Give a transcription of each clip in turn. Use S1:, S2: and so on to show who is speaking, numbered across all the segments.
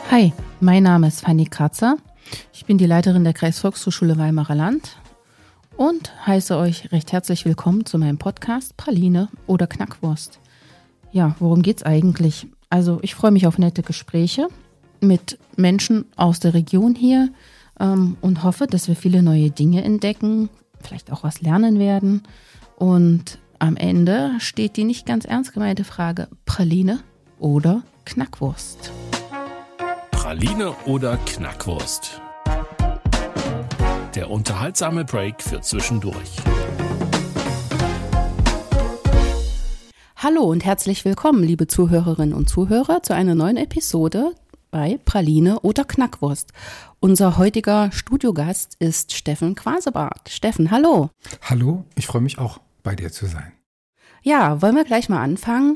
S1: Hi, mein Name ist Fanny Kratzer. Ich bin die Leiterin der Kreisvolkshochschule Weimarer Land und heiße euch recht herzlich willkommen zu meinem Podcast Praline oder Knackwurst. Ja, worum geht's eigentlich? Also ich freue mich auf nette Gespräche mit Menschen aus der Region hier und hoffe, dass wir viele neue Dinge entdecken, vielleicht auch was lernen werden. Und am Ende steht die nicht ganz ernst gemeinte Frage, Praline oder Knackwurst?
S2: Praline oder Knackwurst? Der unterhaltsame Break für zwischendurch.
S1: Hallo und herzlich willkommen, liebe Zuhörerinnen und Zuhörer, zu einer neuen Episode bei Praline oder Knackwurst. Unser heutiger Studiogast ist Steffen Quasebart. Steffen, hallo.
S3: Hallo, ich freue mich auch, bei dir zu sein.
S1: Ja, wollen wir gleich mal anfangen.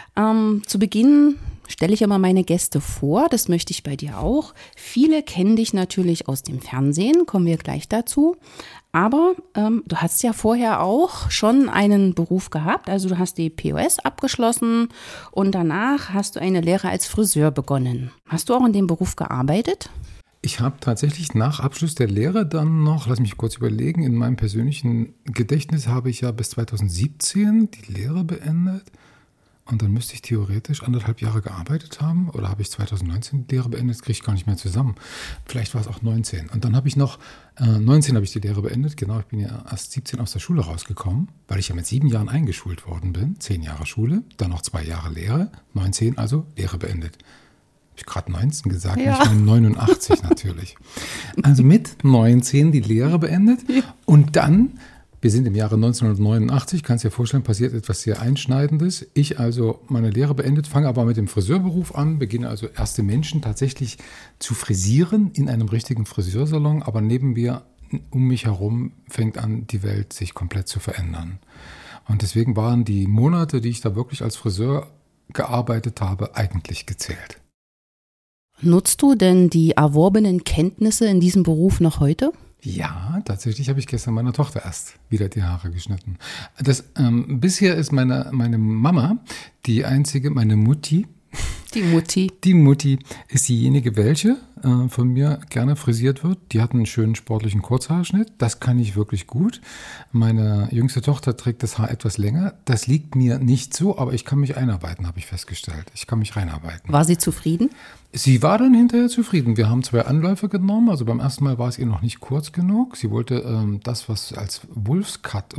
S1: Zu Beginn stelle ich immer meine Gäste vor, das möchte ich bei dir auch. Viele kennen dich natürlich aus dem Fernsehen, kommen wir gleich dazu. Aber du hast ja vorher auch schon einen Beruf gehabt, also du hast die POS abgeschlossen und danach hast du eine Lehre als Friseur begonnen. Hast du auch in dem Beruf gearbeitet?
S3: Ich habe tatsächlich nach Abschluss der Lehre dann noch, lass mich kurz überlegen, in meinem persönlichen Gedächtnis habe ich ja bis 2017 die Lehre beendet. Und dann müsste ich theoretisch 1,5 Jahre gearbeitet haben. Oder habe ich 2019 die Lehre beendet? Das kriege ich gar nicht mehr zusammen. Vielleicht war es auch 19. Und dann habe ich noch, 19 habe ich die Lehre beendet. Genau, ich bin ja erst 17 aus der Schule rausgekommen, weil ich ja mit 7 Jahren eingeschult worden bin. 10 Jahre Schule, dann noch 2 Jahre Lehre. 19 also Lehre beendet. Habe ich gerade 19 gesagt? Ja. Ich meine 89 natürlich. Also mit 19 die Lehre beendet. Und dann... Wir sind im Jahre 1989, kannst dir vorstellen, passiert etwas sehr Einschneidendes. Ich also meine Lehre beendet, fange aber mit dem Friseurberuf an, beginne also erste Menschen tatsächlich zu frisieren in einem richtigen Friseursalon, aber neben mir, um mich herum, fängt an, die Welt sich komplett zu verändern. Und deswegen waren die Monate, die ich da wirklich als Friseur gearbeitet habe, eigentlich gezählt.
S1: Nutzt du denn die erworbenen Kenntnisse in diesem Beruf noch heute?
S3: Ja, tatsächlich habe ich gestern meiner Tochter erst wieder die Haare geschnitten. Bisher ist meine Mama die einzige, meine Mutti.
S1: Die Mutti.
S3: Die Mutti ist diejenige, welche von mir gerne frisiert wird. Die hat einen schönen sportlichen Kurzhaarschnitt. Das kann ich wirklich gut. Meine jüngste Tochter trägt das Haar etwas länger. Das liegt mir nicht so, aber ich kann mich einarbeiten, habe ich festgestellt. Ich kann mich reinarbeiten.
S1: War sie zufrieden?
S3: Sie war dann hinterher zufrieden. Wir haben 2 Anläufe genommen. Also beim ersten Mal war es ihr noch nicht kurz genug. Sie wollte das, was als Wolf Cut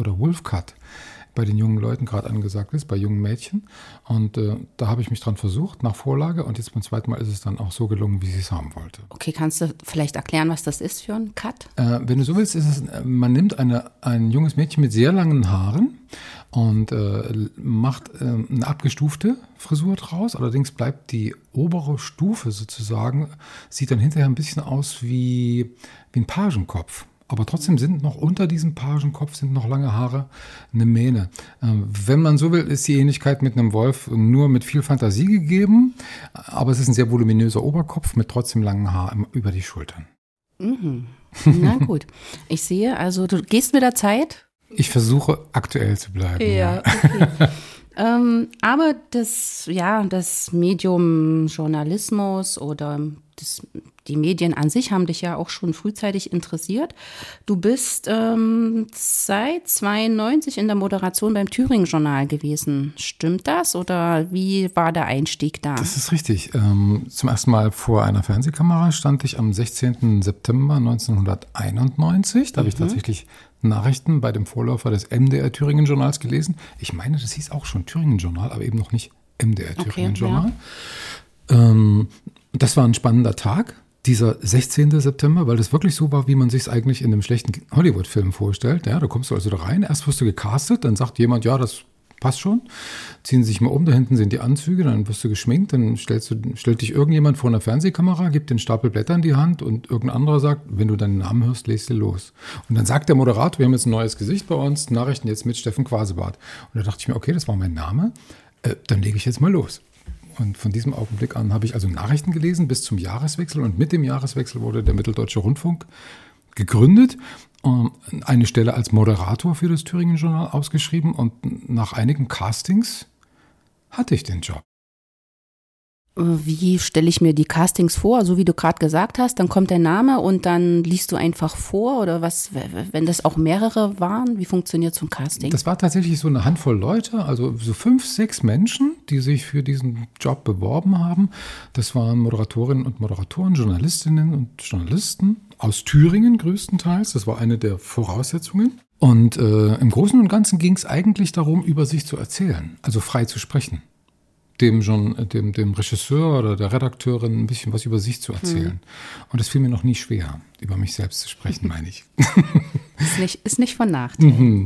S3: bei den jungen Leuten gerade angesagt ist, bei jungen Mädchen. Und da habe ich mich dran versucht, nach Vorlage. Und jetzt beim zweiten Mal ist es dann auch so gelungen, wie sie es haben wollte.
S1: Okay, kannst du vielleicht erklären, was das ist für ein Cut?
S3: Wenn du so willst, ist es, man nimmt ein junges Mädchen mit sehr langen Haaren und macht eine abgestufte Frisur draus. Allerdings bleibt die obere Stufe sozusagen, sieht dann hinterher ein bisschen aus wie ein Pagenkopf. Aber trotzdem sind noch unter diesem Pagenkopf sind noch lange Haare, eine Mähne. Wenn man so will, ist die Ähnlichkeit mit einem Wolf nur mit viel Fantasie gegeben. Aber es ist ein sehr voluminöser Oberkopf mit trotzdem langen Haaren über die Schultern.
S1: Mhm. Na gut. Ich sehe, also du gehst mit der Zeit?
S3: Ich versuche aktuell zu bleiben.
S1: Ja, okay. Aber das Medium Journalismus oder die Medien an sich haben dich ja auch schon frühzeitig interessiert. Du bist seit 92 in der Moderation beim Thüringen-Journal gewesen. Stimmt das oder wie war der Einstieg da?
S3: Das ist richtig. Zum ersten Mal vor einer Fernsehkamera stand ich am 16. September 1991. Da habe ich tatsächlich Nachrichten bei dem Vorläufer des MDR Thüringen-Journals gelesen. Ich meine, das hieß auch schon Thüringen-Journal, aber eben noch nicht MDR Thüringen-Journal. Ja. Das war ein spannender Tag, dieser 16. September, weil das wirklich so war, wie man sich es eigentlich in einem schlechten Hollywood-Film vorstellt. Ja, da kommst du also da rein, erst wirst du gecastet, dann sagt jemand, ja, das passt schon, ziehen Sie sich mal um, da hinten sind die Anzüge, dann wirst du geschminkt, dann stellt dich irgendjemand vor einer Fernsehkamera, gibt den Stapel Blätter in die Hand und irgendein anderer sagt, wenn du deinen Namen hörst, lest du los. Und dann sagt der Moderator, wir haben jetzt ein neues Gesicht bei uns, Nachrichten jetzt mit Steffen Quasebart. Und da dachte ich mir, okay, das war mein Name, dann lege ich jetzt mal los. Und von diesem Augenblick an habe ich also Nachrichten gelesen bis zum Jahreswechsel. Und mit dem Jahreswechsel wurde der Mitteldeutsche Rundfunk gegründet, eine Stelle als Moderator für das Thüringen-Journal ausgeschrieben. Und nach einigen Castings hatte ich den Job.
S1: Wie stelle ich mir die Castings vor? So wie du gerade gesagt hast, dann kommt der Name und dann liest du einfach vor oder was, wenn das auch mehrere waren? Wie funktioniert so ein Casting?
S3: Das war tatsächlich so eine Handvoll Leute, also so 5, 6 Menschen, die sich für diesen Job beworben haben. Das waren Moderatorinnen und Moderatoren, Journalistinnen und Journalisten aus Thüringen größtenteils. Das war eine der Voraussetzungen. Und im Großen und Ganzen ging es eigentlich darum, über sich zu erzählen, also frei zu sprechen. Dem Regisseur oder der Redakteurin ein bisschen was über sich zu erzählen. Und es fiel mir noch nie schwer, über mich selbst zu sprechen, meine ich.
S1: Ist nicht von Nachteil.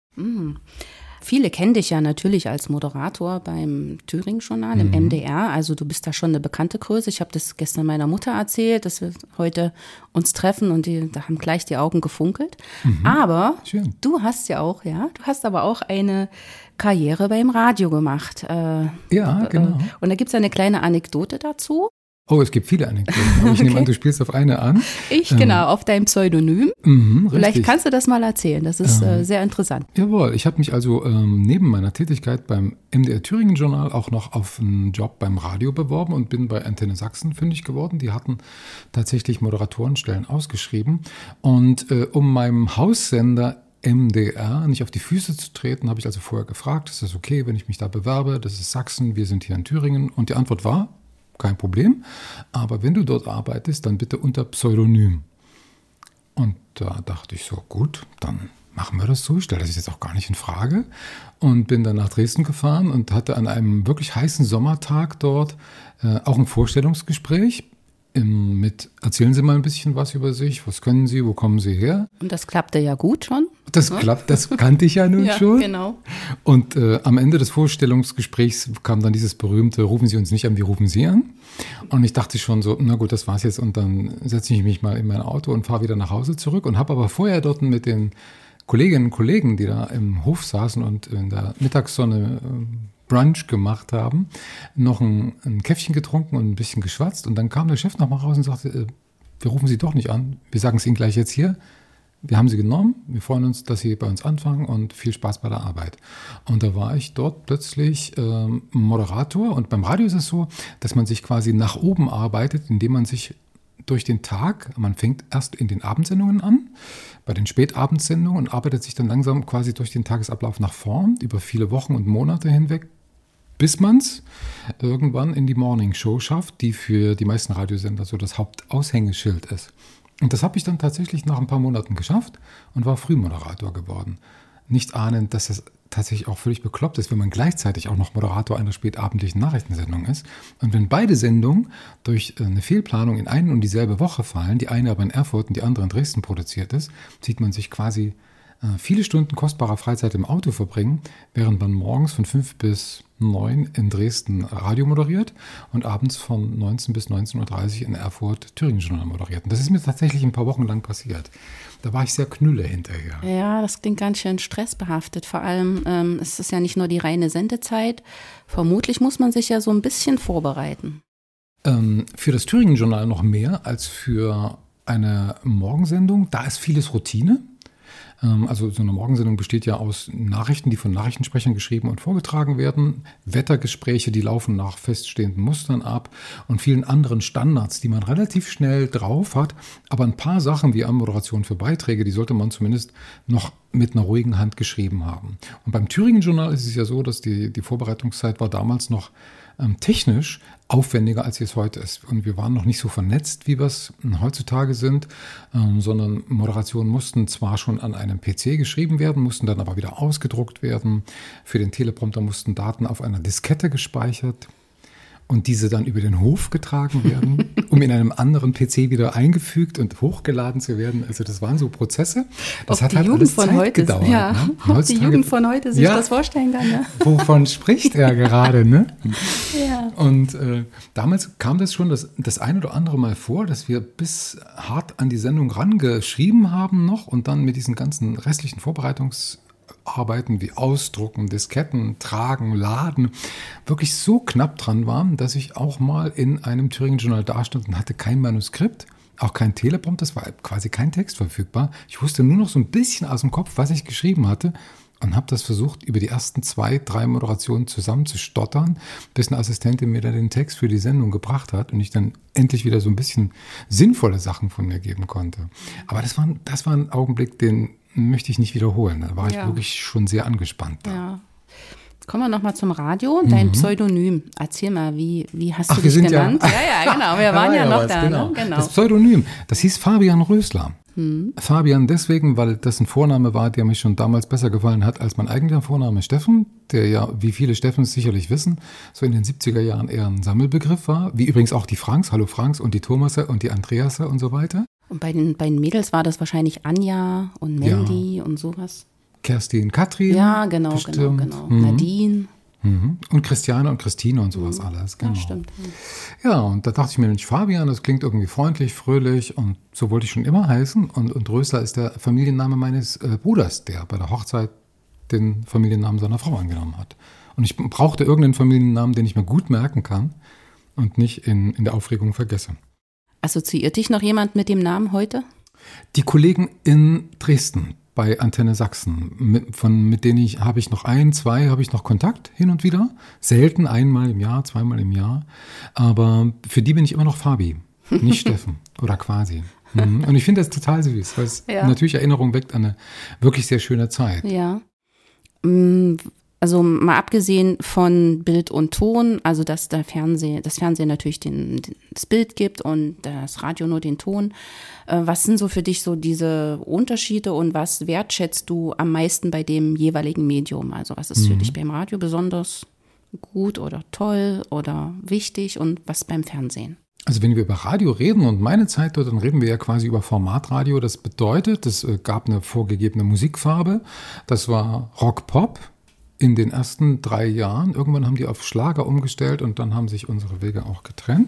S1: Viele kennen dich ja natürlich als Moderator beim Thüringen-Journal, im MDR. Also du bist da schon eine bekannte Größe. Ich habe das gestern meiner Mutter erzählt, dass wir heute uns treffen und da haben gleich die Augen gefunkelt. Aber
S3: Schön.
S1: du hast aber auch eine Karriere beim Radio gemacht.
S3: Ja, genau.
S1: Und da gibt es eine kleine Anekdote dazu.
S3: Oh, es gibt viele Anekdoten. Aber ich nehme an, du spielst auf eine an.
S1: Genau, auf dein Pseudonym. Vielleicht
S3: Richtig.
S1: kannst du das mal erzählen. Das ist sehr interessant.
S3: Jawohl, ich habe mich also neben meiner Tätigkeit beim MDR Thüringen Journal auch noch auf einen Job beim Radio beworben und bin bei Antenne Sachsen fündig geworden. Die hatten tatsächlich Moderatorenstellen ausgeschrieben. Und um meinem Haussender MDR nicht auf die Füße zu treten, habe ich also vorher gefragt, ist das okay, wenn ich mich da bewerbe? Das ist Sachsen, wir sind hier in Thüringen. Und die Antwort war, kein Problem, aber wenn du dort arbeitest, dann bitte unter Pseudonym. Und da dachte ich so, gut, dann machen wir das so. Ich stelle das jetzt auch gar nicht in Frage. Und bin dann nach Dresden gefahren und hatte an einem wirklich heißen Sommertag dort auch ein Vorstellungsgespräch mit, erzählen Sie mal ein bisschen was über sich, was können Sie, wo kommen Sie her?
S1: Und das klappte ja gut schon.
S3: Das klappt, das kannte ich ja nun schon.
S1: Genau.
S3: Und am Ende des Vorstellungsgesprächs kam dann dieses berühmte, rufen Sie uns nicht an, wir rufen Sie an. Und ich dachte schon so, na gut, das war's jetzt. Und dann setze ich mich mal in mein Auto und fahre wieder nach Hause zurück und habe aber vorher dort mit den Kolleginnen und Kollegen, die da im Hof saßen und in der Mittagssonne Brunch gemacht haben, noch ein Käffchen getrunken und ein bisschen geschwatzt. Und dann kam der Chef nochmal raus und sagte, wir rufen Sie doch nicht an, wir sagen es Ihnen gleich jetzt hier. Wir haben Sie genommen, wir freuen uns, dass Sie bei uns anfangen und viel Spaß bei der Arbeit. Und da war ich dort plötzlich Moderator. Und beim Radio ist es so, dass man sich quasi nach oben arbeitet, indem man sich durch den Tag, man fängt erst in den Abendsendungen an, bei den Spätabendsendungen und arbeitet sich dann langsam quasi durch den Tagesablauf nach vorn, über viele Wochen und Monate hinweg, bis man es irgendwann in die Morning Show schafft, die für die meisten Radiosender so das Hauptaushängeschild ist. Und das habe ich dann tatsächlich nach ein paar Monaten geschafft und war Frühmoderator geworden. Nicht ahnend, dass das tatsächlich auch völlig bekloppt ist, wenn man gleichzeitig auch noch Moderator einer spätabendlichen Nachrichtensendung ist. Und wenn beide Sendungen durch eine Fehlplanung in eine und dieselbe Woche fallen, die eine aber in Erfurt und die andere in Dresden produziert ist, sieht man sich quasi viele Stunden kostbarer Freizeit im Auto verbringen, während man morgens von 5 bis 9 in Dresden Radio moderiert und abends von 19 bis 19.30 Uhr in Erfurt Thüringen-Journal moderiert. Und das ist mir tatsächlich ein paar Wochen lang passiert. Da war ich sehr knülle hinterher.
S1: Ja, das klingt ganz schön stressbehaftet. Vor allem, es ist ja nicht nur die reine Sendezeit. Vermutlich muss man sich ja so ein bisschen vorbereiten.
S3: Für das Thüringen-Journal noch mehr als für eine Morgensendung. Da ist vieles Routine. Also so eine Morgensendung besteht ja aus Nachrichten, die von Nachrichtensprechern geschrieben und vorgetragen werden, Wettergespräche, die laufen nach feststehenden Mustern ab und vielen anderen Standards, die man relativ schnell drauf hat. Aber ein paar Sachen wie Anmoderation für Beiträge, die sollte man zumindest noch mit einer ruhigen Hand geschrieben haben. Und beim Thüringen-Journal ist es ja so, dass die Vorbereitungszeit war damals noch technisch aufwendiger, als es heute ist. Und wir waren noch nicht so vernetzt, wie wir es heutzutage sind, sondern Moderationen mussten zwar schon an einem PC geschrieben werden, mussten dann aber wieder ausgedruckt werden. Für den Teleprompter mussten Daten auf einer Diskette gespeichert und diese dann über den Hof getragen werden, um in einem anderen PC wieder eingefügt und hochgeladen zu werden. Also das waren so Prozesse. Das hat halt alles Zeit gedauert.
S1: Ja,
S3: ne?
S1: Ob die Jugend von heute sich das vorstellen kann. Ne?
S3: Wovon spricht er gerade? Ne?
S1: Ja.
S3: Und damals kam das schon das ein oder andere Mal vor, dass wir bis hart an die Sendung rangeschrieben haben noch und dann mit diesen ganzen restlichen Vorbereitungsarbeiten wie Ausdrucken, Disketten, Tragen, Laden wirklich so knapp dran waren, dass ich auch mal in einem Thüringen-Journal dastand und hatte kein Manuskript, auch kein Teleprompter, es war quasi kein Text verfügbar. Ich wusste nur noch so ein bisschen aus dem Kopf, was ich geschrieben hatte. und habe das versucht, über die ersten 2, 3 Moderationen zusammenzustottern, bis eine Assistentin mir dann den Text für die Sendung gebracht hat und ich dann endlich wieder so ein bisschen sinnvolle Sachen von mir geben konnte. Aber das war ein Augenblick, den möchte ich nicht wiederholen. Da war ich wirklich schon sehr angespannt.
S1: Ja. Kommen wir nochmal zum Radio. Dein Pseudonym. Erzähl mal, wie hast du dich genannt? Ja, genau. Wir waren ja noch da.
S3: Genau.
S1: Ne? Genau.
S3: Das Pseudonym, das hieß Fabian Rösler. Fabian deswegen, weil das ein Vorname war, der mich schon damals besser gefallen hat als mein eigener Vorname Steffen, der ja, wie viele Steffens sicherlich wissen, so in den 70er Jahren eher ein Sammelbegriff war, wie übrigens auch die Franks, hallo Franks und die Thomasse und die Andreasse und so weiter.
S1: Und bei den Mädels war das wahrscheinlich Anja und Mandy und sowas.
S3: Kerstin, Katrin.
S1: Ja, genau. Nadine.
S3: Und Christiane und Christine und sowas alles. Genau.
S1: Ja, stimmt.
S3: Ja, und da dachte ich mir, Mensch, Fabian, das klingt irgendwie freundlich, fröhlich und so wollte ich schon immer heißen. Und Rösler ist der Familienname meines Bruders, der bei der Hochzeit den Familiennamen seiner Frau angenommen hat. Und ich brauchte irgendeinen Familiennamen, den ich mir gut merken kann und nicht in der Aufregung vergesse.
S1: Assoziiert dich noch jemand mit dem Namen heute?
S3: Die Kollegen in Dresden bei Antenne Sachsen, mit denen habe ich noch 1, 2 habe ich noch Kontakt hin und wieder. Selten, einmal im Jahr, zweimal im Jahr. Aber für die bin ich immer noch Fabi, nicht Steffen oder quasi. Und ich finde das total süß, weil es natürlich Erinnerung weckt an eine wirklich sehr schöne Zeit.
S1: Ja. Also mal abgesehen von Bild und Ton, also dass das Fernsehen natürlich das Bild gibt und das Radio nur den Ton. Was sind so für dich so diese Unterschiede und was wertschätzt du am meisten bei dem jeweiligen Medium? Also was ist für dich beim Radio besonders gut oder toll oder wichtig und was beim Fernsehen?
S3: Also wenn wir über Radio reden und meine Zeit dort, dann reden wir ja quasi über Formatradio. Das bedeutet, es gab eine vorgegebene Musikfarbe. Das war Rock-Pop. In den ersten 3 Jahren. Irgendwann haben die auf Schlager umgestellt und dann haben sich unsere Wege auch getrennt.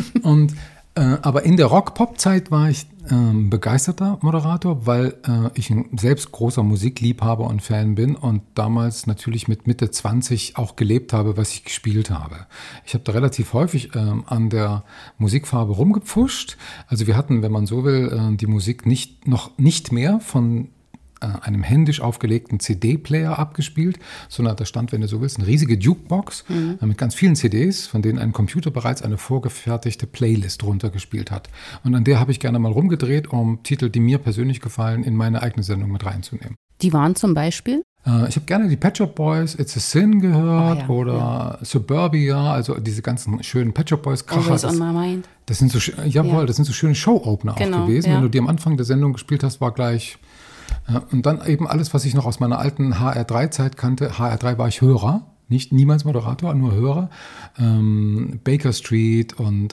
S3: Aber in der Rock-Pop-Zeit war ich begeisterter Moderator, weil ich selbst großer Musikliebhaber und Fan bin und damals natürlich mit Mitte 20 auch gelebt habe, was ich gespielt habe. Ich habe da relativ häufig an der Musikfarbe rumgepfuscht. Also wir hatten, wenn man so will, die Musik noch nicht mehr von einem händisch aufgelegten CD-Player abgespielt, sondern da stand, wenn du so willst, eine riesige Jukebox mit ganz vielen CDs, von denen ein Computer bereits eine vorgefertigte Playlist runtergespielt hat. Und an der habe ich gerne mal rumgedreht, um Titel, die mir persönlich gefallen, in meine eigene Sendung mit reinzunehmen.
S1: Die waren zum Beispiel?
S3: Ich habe gerne die Pet Shop Boys, It's a Sin gehört oder Suburbia, also diese ganzen schönen Pet Shop Boys Kracher.
S1: Always on my mind.
S3: Das sind so, das sind so schöne Show-Opener auch gewesen. Wenn du die am Anfang der Sendung gespielt hast, war gleich. Und dann eben alles, was ich noch aus meiner alten HR3-Zeit kannte. HR3 war ich Hörer, niemals Moderator, nur Hörer. Baker Street und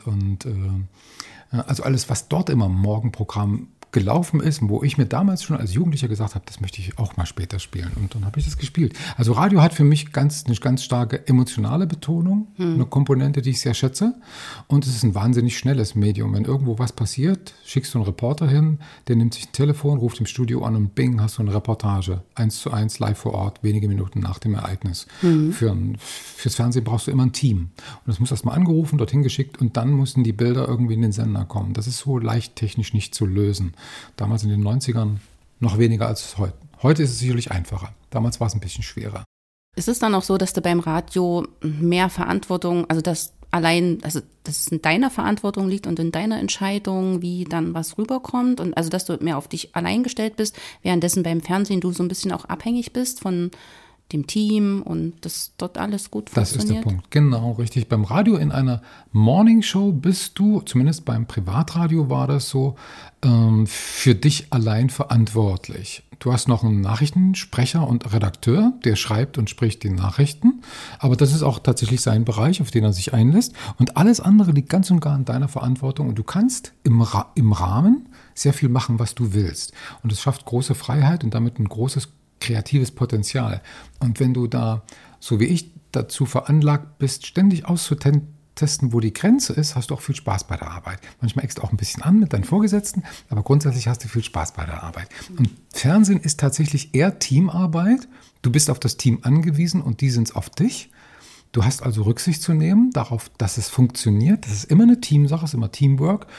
S3: also alles, was dort immer im Morgenprogramm gelaufen ist, wo ich mir damals schon als Jugendlicher gesagt habe, das möchte ich auch mal später spielen. Und dann habe ich das gespielt. Also Radio hat für mich eine ganz starke emotionale Betonung, eine Komponente, die ich sehr schätze. Und es ist ein wahnsinnig schnelles Medium. Wenn irgendwo was passiert, schickst du einen Reporter hin, der nimmt sich ein Telefon, ruft im Studio an und bing, hast du eine Reportage. 1:1 live vor Ort, wenige Minuten nach dem Ereignis. Fürs Fernsehen brauchst du immer ein Team. Und das muss erst mal angerufen, dorthin geschickt und dann müssen die Bilder irgendwie in den Sender kommen. Das ist so leicht technisch nicht zu lösen. Damals in den 90ern noch weniger als heute. Heute ist es sicherlich einfacher. Damals war es ein bisschen schwerer.
S1: Ist es dann auch so, dass du beim Radio mehr Verantwortung, also dass es in deiner Verantwortung liegt und in deiner Entscheidung, wie dann was rüberkommt und also dass du mehr auf dich allein gestellt bist, währenddessen beim Fernsehen du so ein bisschen auch abhängig bist von dem Team und dass dort alles gut funktioniert?
S3: Das ist der Punkt, genau, richtig. Beim Radio in einer Morningshow bist du, zumindest beim Privatradio war das so, für dich allein verantwortlich. Du hast noch einen Nachrichtensprecher und Redakteur, der schreibt und spricht die Nachrichten, aber das ist auch tatsächlich sein Bereich, auf den er sich einlässt und alles andere liegt ganz und gar in deiner Verantwortung und du kannst im Rahmen sehr viel machen, was du willst und es schafft große Freiheit und damit ein großes kreatives Potenzial. Und wenn du da, so wie ich, dazu veranlagt bist, ständig auszutesten, wo die Grenze ist, hast du auch viel Spaß bei der Arbeit. Manchmal eckst du auch ein bisschen an mit deinen Vorgesetzten, aber grundsätzlich hast du viel Spaß bei der Arbeit. Und Fernsehen ist tatsächlich eher Teamarbeit. Du bist auf das Team angewiesen und die sind auf dich. Du hast also Rücksicht zu nehmen darauf, dass es funktioniert. Das ist immer eine Teamsache, es ist immer Teamwork.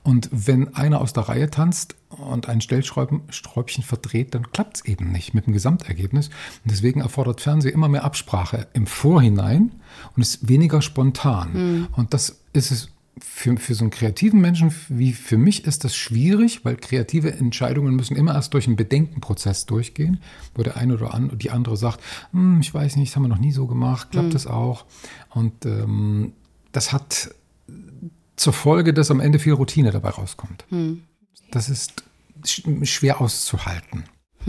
S3: Und wenn einer aus der Reihe tanzt und ein Stellschräubchen verdreht, dann klappt es eben nicht mit dem Gesamtergebnis. Und deswegen erfordert Fernsehen immer mehr Absprache im Vorhinein und ist weniger spontan. Und das ist es für so einen kreativen Menschen wie für mich ist das schwierig, weil kreative Entscheidungen müssen immer erst durch einen Bedenkenprozess durchgehen, wo der eine oder die andere sagt, ich weiß nicht, das haben wir noch nie so gemacht, klappt das auch? Und das hat zur Folge, dass am Ende viel Routine dabei rauskommt. Das ist schwer auszuhalten.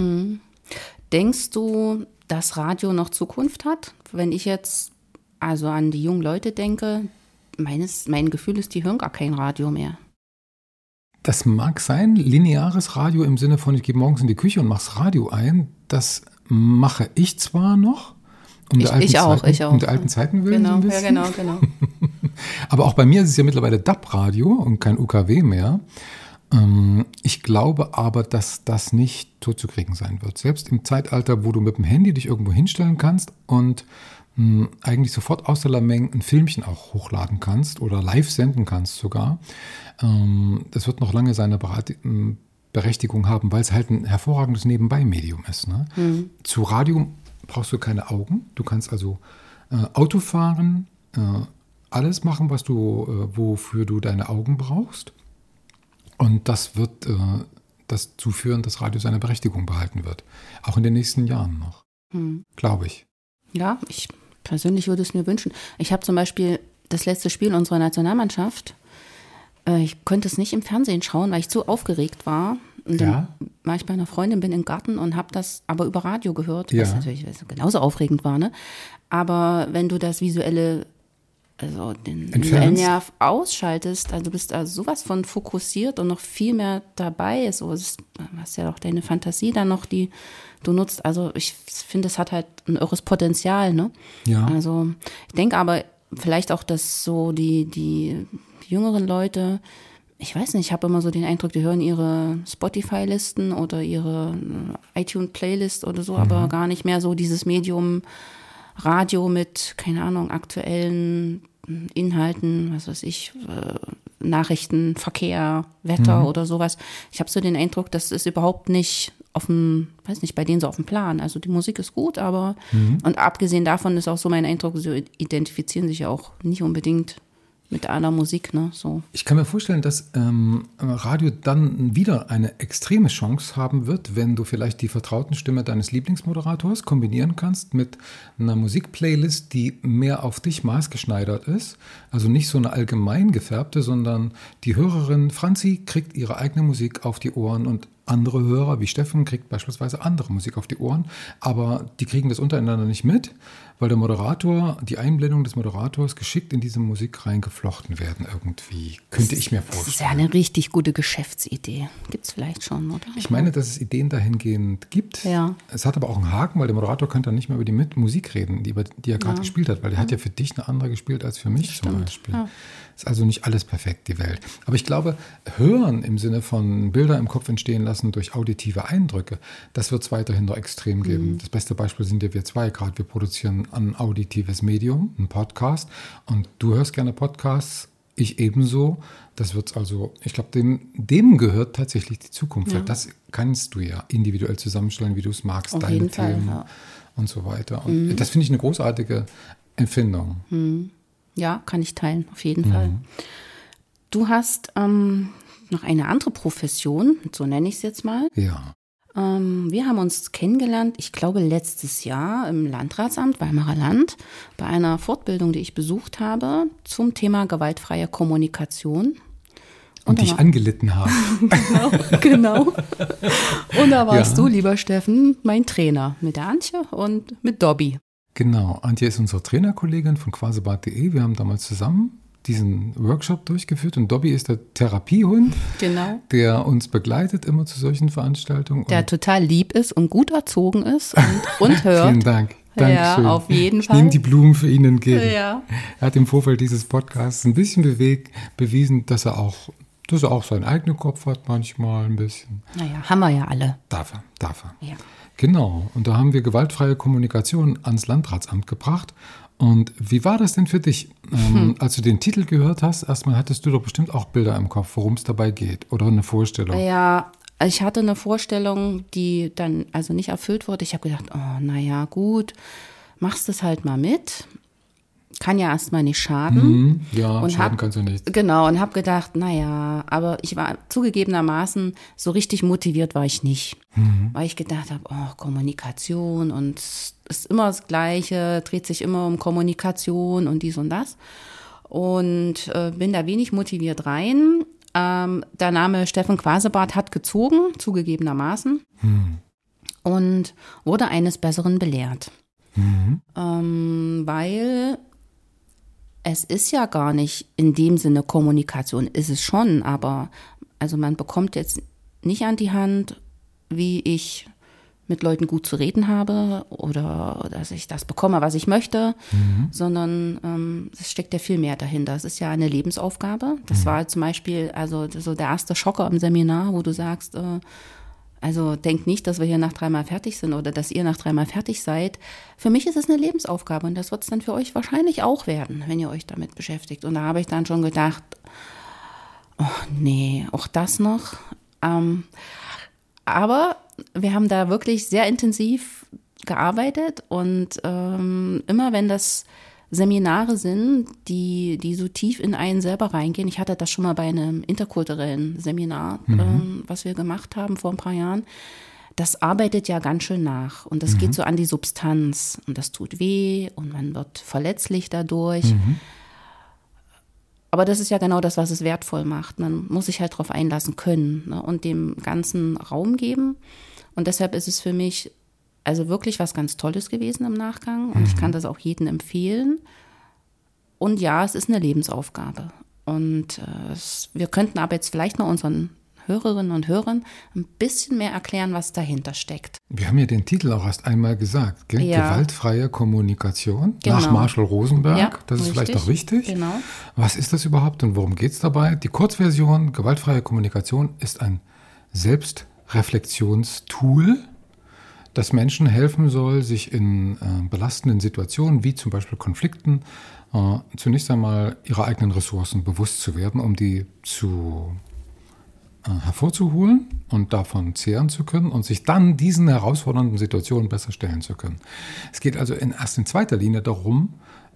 S1: Denkst du, dass Radio noch Zukunft hat? Wenn ich jetzt also an die jungen Leute denke, mein Gefühl ist, die hören gar kein Radio mehr.
S3: Das mag sein, lineares Radio im Sinne von, ich gehe morgens in die Küche und mache das Radio ein. Das mache ich zwar noch, um der alten Zeiten willen.
S1: Genau,
S3: so ein bisschen.
S1: Ja, genau.
S3: Aber auch bei mir ist es ja mittlerweile DAB-Radio und kein UKW mehr. Ich glaube aber, dass das nicht totzukriegen sein wird. Selbst im Zeitalter, wo du mit dem Handy dich irgendwo hinstellen kannst und eigentlich sofort aus der Lameng ein Filmchen auch hochladen kannst oder live senden kannst sogar. Das wird noch lange seine Berechtigung haben, weil es halt ein hervorragendes Nebenbei-Medium ist. Ne? Zu Radio brauchst du keine Augen. Du kannst also Auto fahren, alles machen, wofür du deine Augen brauchst. Und das wird dazu führen, dass Radio seine Berechtigung behalten wird. Auch in den nächsten Jahren noch. Glaube ich.
S1: Ja, ich persönlich würde es mir wünschen. Ich habe zum Beispiel das letzte Spiel unserer Nationalmannschaft, ich konnte es nicht im Fernsehen schauen, weil ich zu aufgeregt war. Und dann war ich bei einer Freundin, bin im Garten und habe das aber über Radio gehört, was natürlich genauso aufregend war. Ne? Aber wenn du das visuelle, also den visuellen Nerv ausschaltest, also du bist da sowas von fokussiert und noch viel mehr dabei. So, du hast ja auch deine Fantasie dann noch, die du nutzt. Also ich finde, es hat halt ein irres Potenzial. Ne?
S3: Ja.
S1: Also ich denke aber vielleicht auch, dass so die jüngeren Leute, ich weiß nicht, ich habe immer so den Eindruck, die hören ihre Spotify-Listen oder ihre iTunes-Playlist oder so, aber gar nicht mehr so dieses Medium Radio mit, keine Ahnung, aktuellen Inhalten, was weiß ich, Nachrichten, Verkehr, Wetter oder sowas. Ich habe so den Eindruck, das ist überhaupt nicht bei denen so auf dem Plan. Also die Musik ist gut, aber und abgesehen davon ist auch so mein Eindruck, sie identifizieren sich ja auch nicht unbedingt mit einer Musik, ne? So.
S3: Ich kann mir vorstellen, dass Radio dann wieder eine extreme Chance haben wird, wenn du vielleicht die vertrauten Stimme deines Lieblingsmoderators kombinieren kannst mit einer Musikplaylist, die mehr auf dich maßgeschneidert ist. Also nicht so eine allgemein gefärbte, sondern die Hörerin Franzi kriegt ihre eigene Musik auf die Ohren und andere Hörer, wie Steffen, kriegt beispielsweise andere Musik auf die Ohren, aber die kriegen das untereinander nicht mit, weil die Einblendung des Moderators geschickt in diese Musik reingeflochten werden irgendwie, könnte ich mir vorstellen.
S1: Das ist ja eine richtig gute Geschäftsidee. Gibt es vielleicht schon, oder?
S3: Ich meine, dass es Ideen dahingehend gibt.
S1: Ja.
S3: Es hat aber auch einen Haken, weil der Moderator kann dann nicht mehr über die Musik reden, die er gerade gespielt hat, weil der hat ja für dich eine andere gespielt als für mich zum Beispiel. Ja. Ist also nicht alles perfekt, die Welt. Aber ich glaube, Hören im Sinne von Bilder im Kopf entstehen lassen durch auditive Eindrücke, das wird es weiterhin noch extrem geben. Das beste Beispiel sind ja wir zwei gerade. Wir produzieren ein auditives Medium, einen Podcast. Und du hörst gerne Podcasts, ich ebenso. Das wird also, ich glaube, dem gehört tatsächlich die Zukunft. Weil das kannst du ja individuell zusammenstellen, wie du es magst,
S1: auf
S3: deine Themen und so weiter. Und das finde ich eine großartige Empfindung.
S1: Ja, kann ich teilen, auf jeden Fall. Du hast noch eine andere Profession, so nenne ich es jetzt mal.
S3: Ja.
S1: Wir haben uns kennengelernt, ich glaube letztes Jahr im Landratsamt Weimarer Land bei einer Fortbildung, die ich besucht habe zum Thema gewaltfreie Kommunikation.
S3: Und dich angelitten haben.
S1: Genau. Und da warst du, lieber Steffen, mein Trainer mit der Antje und mit Dobby.
S3: Genau, Antje ist unsere Trainerkollegin von quasebad.de. Wir haben damals zusammen diesen Workshop durchgeführt und Dobby ist der Therapiehund, der uns begleitet immer zu solchen Veranstaltungen.
S1: Der total lieb ist und gut erzogen ist und hört.
S3: Vielen Dank. Dankeschön.
S1: Ja, auf jeden Fall.
S3: Ich nehme die Blumen für ihn entgegen.
S1: Ja.
S3: Er hat im Vorfeld dieses Podcasts ein bisschen bewiesen, dass er auch seinen eigenen Kopf hat manchmal ein bisschen.
S1: Naja, haben wir ja alle.
S3: Darf er.
S1: Ja.
S3: Genau, und da haben wir gewaltfreie Kommunikation ans Landratsamt gebracht Und wie war das denn für dich, als du den Titel gehört hast? Erstmal hattest du doch bestimmt auch Bilder im Kopf, worum es dabei geht oder eine Vorstellung.
S1: Ja, ich hatte eine Vorstellung, die dann also nicht erfüllt wurde. Ich habe gedacht, oh, naja, gut, machst es halt mal mit. Kann ja erstmal nicht schaden.
S3: Ja, und schaden kannst du nicht.
S1: Genau, und habe gedacht, naja, aber ich war zugegebenermaßen, so richtig motiviert war ich nicht. Weil ich gedacht habe, oh, Kommunikation und es ist immer das Gleiche, dreht sich immer um Kommunikation und dies und das. Und bin da wenig motiviert rein. Der Name Steffen Quasebart hat gezogen, zugegebenermaßen. Und wurde eines Besseren belehrt. Weil es ist ja gar nicht in dem Sinne Kommunikation, ist es schon, aber also man bekommt jetzt nicht an die Hand, wie ich mit Leuten gut zu reden habe oder dass ich das bekomme, was ich möchte, sondern es steckt ja viel mehr dahinter. Es ist ja eine Lebensaufgabe. Das war zum Beispiel also so der erste Schocker im Seminar, wo du sagst, also denkt nicht, dass wir hier nach 3 Mal fertig sind oder dass ihr nach 3 Mal fertig seid. Für mich ist es eine Lebensaufgabe und das wird es dann für euch wahrscheinlich auch werden, wenn ihr euch damit beschäftigt. Und da habe ich dann schon gedacht, oh nee, auch das noch. Aber wir haben da wirklich sehr intensiv gearbeitet und immer wenn das Seminare sind, die so tief in einen selber reingehen. Ich hatte das schon mal bei einem interkulturellen Seminar, was wir gemacht haben vor ein paar Jahren. Das arbeitet ja ganz schön nach und das geht so an die Substanz und das tut weh und man wird verletzlich dadurch. Aber das ist ja genau das, was es wertvoll macht. Man muss sich halt darauf einlassen können, ne, und dem Ganzen Raum geben. Und deshalb ist es für mich also wirklich was ganz Tolles gewesen im Nachgang und ich kann das auch jedem empfehlen. Und ja, es ist eine Lebensaufgabe. Und wir könnten aber jetzt vielleicht mal unseren Hörerinnen und Hörern ein bisschen mehr erklären, was dahinter steckt.
S3: Wir haben ja den Titel auch erst einmal gesagt, gell?
S1: Ja.
S3: Gewaltfreie Kommunikation,
S1: Genau.
S3: nach Marshall Rosenberg.
S1: Ja,
S3: das ist vielleicht auch wichtig.
S1: Genau.
S3: Was ist das überhaupt und worum geht es dabei? Die Kurzversion, gewaltfreie Kommunikation, ist ein Selbstreflexionstool, das Menschen helfen soll, sich in belastenden Situationen, wie zum Beispiel Konflikten, zunächst einmal ihrer eigenen Ressourcen bewusst zu werden, um die hervorzuholen und davon zehren zu können und sich dann diesen herausfordernden Situationen besser stellen zu können. Es geht also erst in zweiter Linie darum,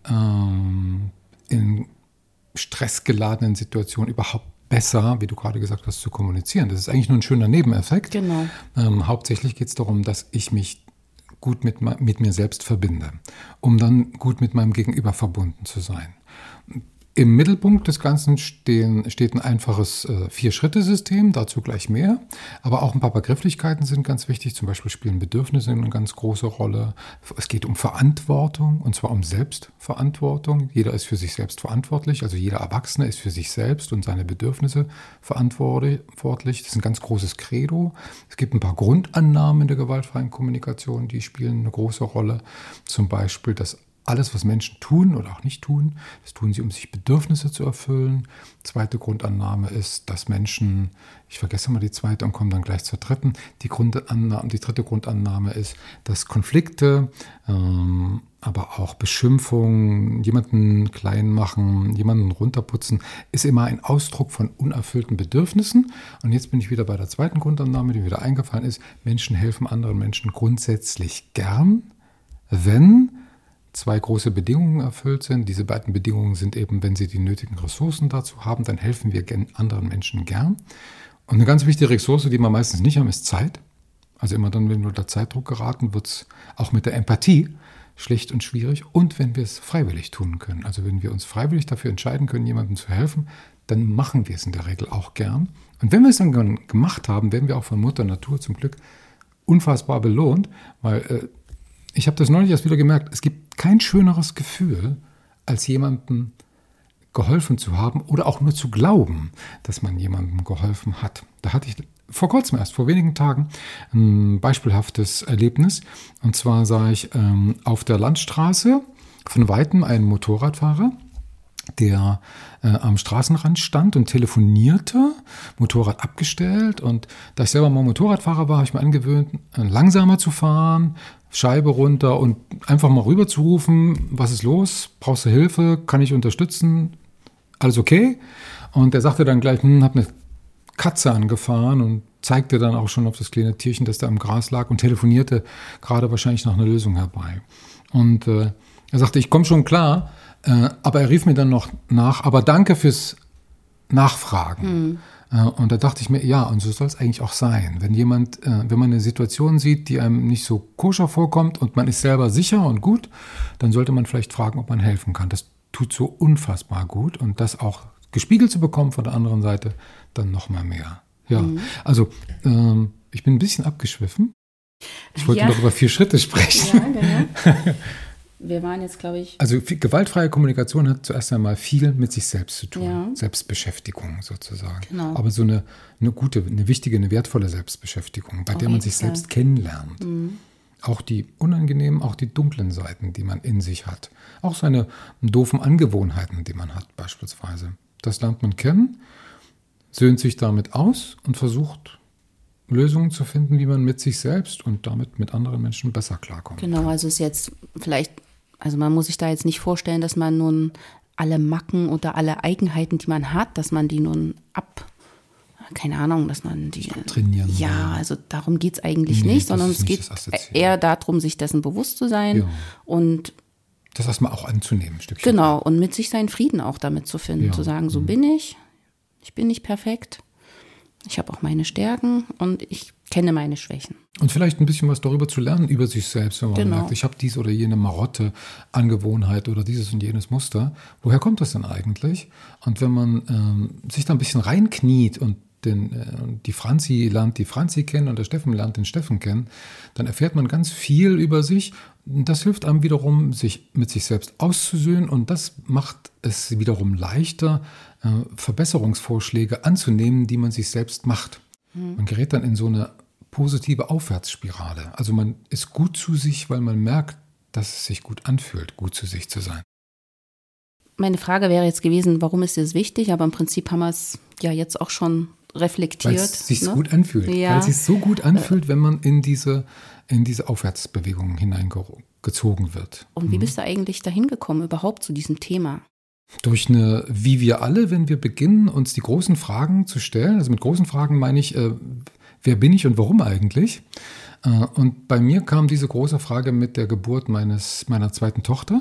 S3: in stressgeladenen Situationen überhaupt besser, wie du gerade gesagt hast, zu kommunizieren. Das ist eigentlich nur ein schöner Nebeneffekt.
S1: Genau.
S3: Hauptsächlich geht es darum, dass ich mich gut mit mir selbst verbinde, um dann gut mit meinem Gegenüber verbunden zu sein. Im Mittelpunkt des Ganzen steht ein einfaches 4-Schritte-System, dazu gleich mehr. Aber auch ein paar Begrifflichkeiten sind ganz wichtig. Zum Beispiel spielen Bedürfnisse eine ganz große Rolle. Es geht um Verantwortung, und zwar um Selbstverantwortung. Jeder ist für sich selbst verantwortlich. Also jeder Erwachsene ist für sich selbst und seine Bedürfnisse verantwortlich. Das ist ein ganz großes Credo. Es gibt ein paar Grundannahmen in der gewaltfreien Kommunikation, die spielen eine große Rolle. Zum Beispiel, dass alles, was Menschen tun oder auch nicht tun, das tun sie, um sich Bedürfnisse zu erfüllen. Zweite Grundannahme ist, dass Menschen, ich vergesse mal die zweite und komme dann gleich zur dritten. Die dritte Grundannahme ist, dass Konflikte, aber auch Beschimpfungen, jemanden klein machen, jemanden runterputzen, ist immer ein Ausdruck von unerfüllten Bedürfnissen. Und jetzt bin ich wieder bei der zweiten Grundannahme, die mir wieder eingefallen ist. Menschen helfen anderen Menschen grundsätzlich gern, wenn 2 große Bedingungen erfüllt sind. Diese beiden Bedingungen sind eben, wenn sie die nötigen Ressourcen dazu haben, dann helfen wir anderen Menschen gern. Und eine ganz wichtige Ressource, die wir meistens nicht haben, ist Zeit. Also immer dann, wenn wir unter Zeitdruck geraten, wird es auch mit der Empathie schlicht und schwierig. Und wenn wir es freiwillig tun können, also wenn wir uns freiwillig dafür entscheiden können, jemandem zu helfen, dann machen wir es in der Regel auch gern. Und wenn wir es dann gemacht haben, werden wir auch von Mutter Natur zum Glück unfassbar belohnt, weil ich habe das neulich erst wieder gemerkt, es gibt kein schöneres Gefühl, als jemandem geholfen zu haben oder auch nur zu glauben, dass man jemandem geholfen hat. Da hatte ich vor kurzem erst, vor wenigen Tagen, ein beispielhaftes Erlebnis. Und zwar sah ich auf der Landstraße von Weitem einen Motorradfahrer, der am Straßenrand stand und telefonierte, Motorrad abgestellt. Und da ich selber mal Motorradfahrer war, habe ich mir angewöhnt, langsamer zu fahren, Scheibe runter und einfach mal rüber zu rufen, was ist los, brauchst du Hilfe, kann ich unterstützen, alles okay? Und er sagte dann gleich, habe eine Katze angefahren und zeigte dann auch schon auf das kleine Tierchen, das da im Gras lag und telefonierte gerade wahrscheinlich nach einer Lösung herbei. Und er sagte, ich komme schon klar, aber er rief mir dann noch nach, aber danke fürs Nachfragen. Und da dachte ich mir, ja, und so soll es eigentlich auch sein. Wenn man eine Situation sieht, die einem nicht so koscher vorkommt und man ist selber sicher und gut, dann sollte man vielleicht fragen, ob man helfen kann. Das tut so unfassbar gut und das auch gespiegelt zu bekommen von der anderen Seite, dann noch mal mehr. Ja, also ich bin ein bisschen abgeschwiffen. Ich wollte noch über 4 Schritte sprechen.
S1: Ja, genau. Wir waren jetzt, glaube ich...
S3: Also gewaltfreie Kommunikation hat zuerst einmal viel mit sich selbst zu tun. Ja. Selbstbeschäftigung sozusagen. Genau. Aber so eine gute, eine wichtige, eine wertvolle Selbstbeschäftigung, bei der man sich selbst kennenlernt. Auch die unangenehmen, auch die dunklen Seiten, die man in sich hat. Auch seine doofen Angewohnheiten, die man hat beispielsweise. Das lernt man kennen, söhnt sich damit aus und versucht Lösungen zu finden, wie man mit sich selbst und damit mit anderen Menschen besser klarkommt.
S1: Genau, also ist jetzt vielleicht, also man muss sich da jetzt nicht vorstellen, dass man nun alle Macken oder alle Eigenheiten, die man hat, dass man die nun keine Ahnung, dass man die
S3: trainieren.
S1: Ja, also darum geht es eigentlich nicht, sondern es geht eher darum, sich dessen bewusst zu sein und
S3: das erstmal auch anzunehmen, ein Stückchen.
S1: Genau, und mit sich seinen Frieden auch damit zu finden, zu sagen, so bin ich bin nicht perfekt. Ich habe auch meine Stärken und ich kenne meine Schwächen.
S3: Und vielleicht ein bisschen was darüber zu lernen, über sich selbst, wenn man merkt, ich habe dies oder jene Marotte, Angewohnheit oder dieses und jenes Muster. Woher kommt das denn eigentlich? Und wenn man sich da ein bisschen reinkniet und die Franzi lernt die Franzi kennen und der Steffen lernt den Steffen kennen, dann erfährt man ganz viel über sich. Das hilft einem wiederum, sich mit sich selbst auszusöhnen und das macht es wiederum leichter, Verbesserungsvorschläge anzunehmen, die man sich selbst macht. Man gerät dann in so eine positive Aufwärtsspirale. Also man ist gut zu sich, weil man merkt, dass es sich gut anfühlt, gut zu sich zu sein.
S1: Meine Frage wäre jetzt gewesen, warum ist das wichtig? Aber im Prinzip haben wir es ja jetzt auch schon reflektiert.
S3: Weil es sich gut anfühlt. Ja. Weil es sich so gut anfühlt, wenn man in diese Aufwärtsbewegung hineingezogen wird.
S1: Und wie bist du eigentlich dahin gekommen, überhaupt zu diesem Thema?
S3: Durch wie wir alle, wenn wir beginnen, uns die großen Fragen zu stellen. Also mit großen Fragen meine ich, wer bin ich und warum eigentlich? Und bei mir kam diese große Frage mit der Geburt meiner zweiten Tochter.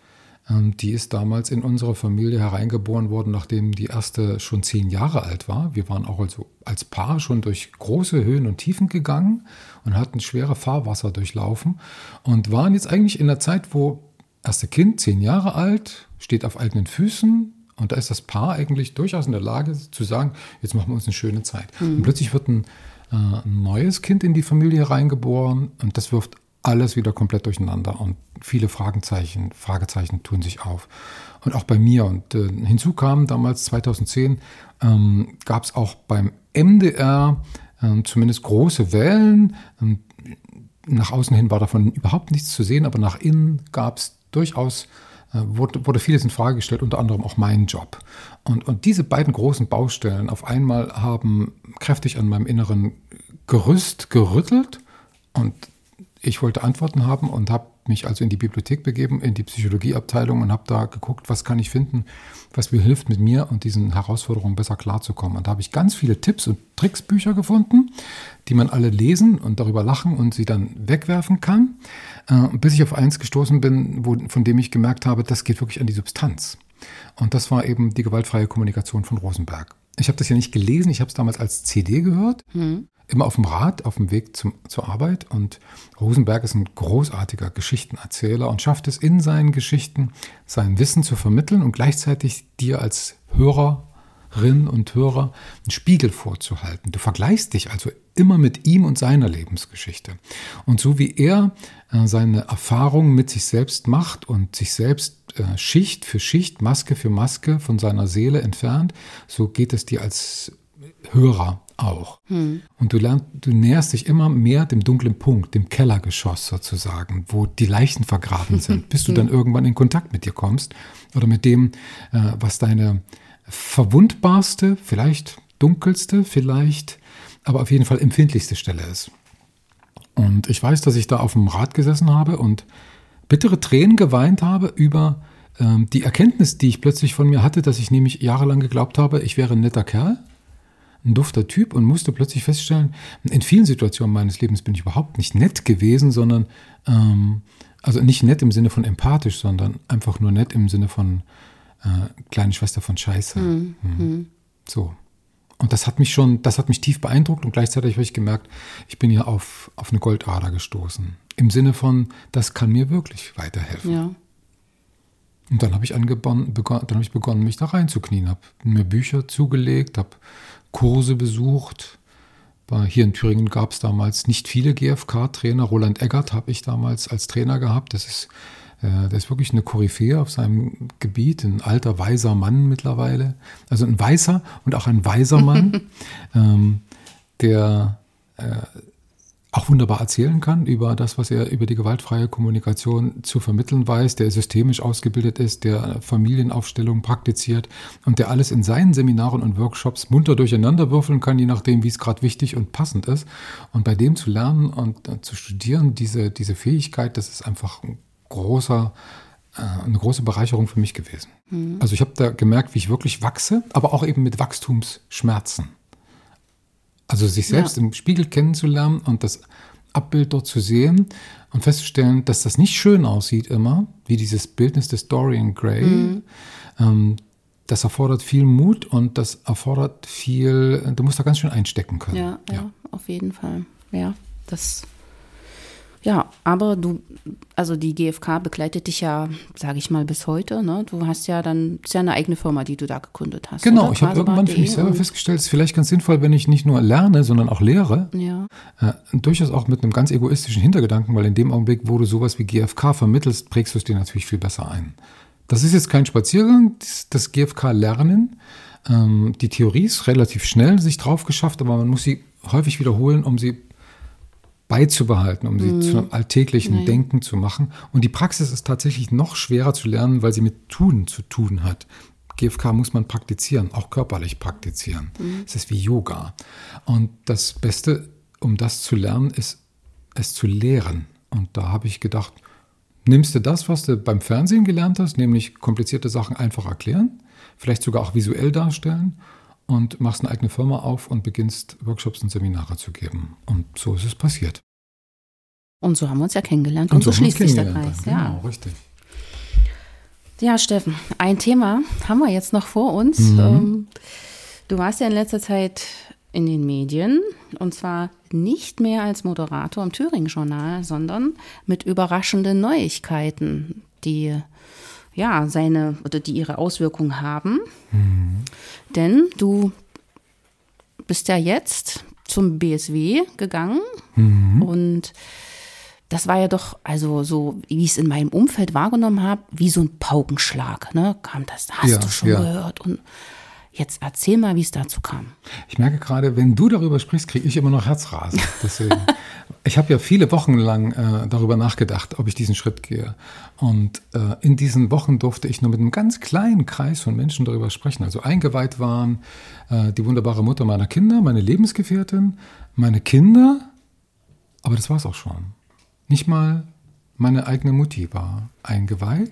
S3: Die ist damals in unsere Familie hereingeboren worden, nachdem die erste schon 10 Jahre alt war. Wir waren auch also als Paar schon durch große Höhen und Tiefen gegangen und hatten schwere Fahrwasser durchlaufen und waren jetzt eigentlich in der Zeit, wo erste Kind, 10 Jahre alt, steht auf eigenen Füßen und da ist das Paar eigentlich durchaus in der Lage zu sagen, jetzt machen wir uns eine schöne Zeit. Und plötzlich wird ein neues Kind in die Familie reingeboren und das wirft alles wieder komplett durcheinander und viele Fragezeichen tun sich auf. Und auch bei mir. Und hinzu kam damals 2010, gab es auch beim MDR zumindest große Wellen. Nach außen hin war davon überhaupt nichts zu sehen, aber nach innen gab es durchaus, wurde vieles in Frage gestellt, unter anderem auch mein Job. Und diese beiden großen Baustellen auf einmal haben kräftig an meinem inneren Gerüst gerüttelt und ich wollte Antworten haben und habe mich also in die Bibliothek begeben, in die Psychologieabteilung und habe da geguckt, was kann ich finden, was mir hilft, mit mir und diesen Herausforderungen besser klarzukommen. Und da habe ich ganz viele Tipps und Tricksbücher gefunden, die man alle lesen und darüber lachen und sie dann wegwerfen kann, bis ich auf eins gestoßen bin, von dem ich gemerkt habe, das geht wirklich an die Substanz. Und das war eben die gewaltfreie Kommunikation von Rosenberg. Ich habe das ja nicht gelesen, ich habe es damals als CD gehört. Immer auf dem Rad, auf dem Weg zur Arbeit. Und Rosenberg ist ein großartiger Geschichtenerzähler und schafft es in seinen Geschichten, sein Wissen zu vermitteln und gleichzeitig dir als Hörerin und Hörer einen Spiegel vorzuhalten. Du vergleichst dich also immer mit ihm und seiner Lebensgeschichte. Und so wie er seine Erfahrungen mit sich selbst macht und sich selbst Schicht für Schicht, Maske für Maske von seiner Seele entfernt, so geht es dir als Hörer auch. Und du näherst dich immer mehr dem dunklen Punkt, dem Kellergeschoss sozusagen, wo die Leichen vergraben sind, bis du dann irgendwann in Kontakt mit dir kommst oder mit dem, was deine verwundbarste, vielleicht dunkelste, vielleicht, aber auf jeden Fall empfindlichste Stelle ist. Und ich weiß, dass ich da auf dem Rad gesessen habe und bittere Tränen geweint habe über die Erkenntnis, die ich plötzlich von mir hatte, dass ich nämlich jahrelang geglaubt habe, ich wäre ein netter Kerl, ein dufter Typ und musste plötzlich feststellen, in vielen Situationen meines Lebens bin ich überhaupt nicht nett gewesen, sondern, also nicht nett im Sinne von empathisch, sondern einfach nur nett im Sinne von kleine Schwester von Scheiße. So. Und das hat mich tief beeindruckt und gleichzeitig habe ich gemerkt, ich bin hier auf eine Goldader gestoßen. Im Sinne von, das kann mir wirklich weiterhelfen. Ja. Und dann habe ich begonnen, mich da reinzuknien, habe mir Bücher zugelegt, habe Kurse besucht. Hier in Thüringen gab es damals nicht viele GFK-Trainer. Roland Eggert habe ich damals als Trainer gehabt. Der ist wirklich eine Koryphäe auf seinem Gebiet, ein alter, weiser Mann mittlerweile. Also ein weißer und auch ein weiser Mann, der auch wunderbar erzählen kann über das, was er über die gewaltfreie Kommunikation zu vermitteln weiß, der systemisch ausgebildet ist, der Familienaufstellung praktiziert und der alles in seinen Seminaren und Workshops munter durcheinander würfeln kann, je nachdem, wie es gerade wichtig und passend ist. Und bei dem zu lernen und zu studieren, diese Fähigkeit, das ist einfach eine große Bereicherung für mich gewesen. Also ich habe da gemerkt, wie ich wirklich wachse, aber auch eben mit Wachstumsschmerzen. Also sich selbst im Spiegel kennenzulernen und das Abbild dort zu sehen und festzustellen, dass das nicht schön aussieht immer, wie dieses Bildnis des Dorian Gray. Das erfordert viel Mut und das erfordert viel, du musst da ganz schön einstecken können.
S1: Ja, auf jeden Fall. Ja, aber also die GfK begleitet dich ja, sage ich mal, bis heute. Ne? Du hast ja dann, ist ja eine eigene Firma, die du da gegründet hast.
S3: Genau, ich habe irgendwann für mich selber festgestellt, es ist vielleicht ganz sinnvoll, wenn ich nicht nur lerne, sondern auch lehre. Ja. Durchaus auch mit einem ganz egoistischen Hintergedanken, weil in dem Augenblick, wo du sowas wie GfK vermittelst, prägst du es dir natürlich viel besser ein. Das ist jetzt kein Spaziergang, das GfK-Lernen. Die Theorie ist relativ schnell sich drauf geschafft, aber man muss sie häufig wiederholen, um sie beizubehalten, um sie zu einem alltäglichen Denken zu machen. Und die Praxis ist tatsächlich noch schwerer zu lernen, weil sie mit Tun zu tun hat. GfK muss man praktizieren, auch körperlich praktizieren. Es ist wie Yoga. Und das Beste, um das zu lernen, ist, es zu lehren. Und da habe ich gedacht, nimmst du das, was du beim Fernsehen gelernt hast, nämlich komplizierte Sachen einfach erklären, vielleicht sogar auch visuell darstellen, und machst eine eigene Firma auf und beginnst Workshops und Seminare zu geben. Und so ist es passiert.
S1: Und so haben wir uns ja kennengelernt und so schließt sich der Kreis.
S3: Genau, richtig.
S1: Ja, Steffen, ein Thema haben wir jetzt noch vor uns. Du warst ja in letzter Zeit in den Medien und zwar nicht mehr als Moderator im Thüringen-Journal, sondern mit überraschenden Neuigkeiten, die ihre Auswirkungen haben. Denn du bist ja jetzt zum BSW gegangen und das war ja doch, also so, wie ich es in meinem Umfeld wahrgenommen habe, wie so ein Paukenschlag. Ne? Kam das, hast du schon gehört? Und jetzt erzähl mal, wie es dazu kam.
S3: Ich merke gerade, wenn du darüber sprichst, kriege ich immer noch Herzrasen. Deswegen, ich habe ja viele Wochen lang darüber nachgedacht, ob ich diesen Schritt gehe. Und in diesen Wochen durfte ich nur mit einem ganz kleinen Kreis von Menschen darüber sprechen. Also eingeweiht waren die wunderbare Mutter meiner Kinder, meine Lebensgefährtin, meine Kinder. Aber das war es auch schon. Nicht mal meine eigene Mutti war eingeweiht.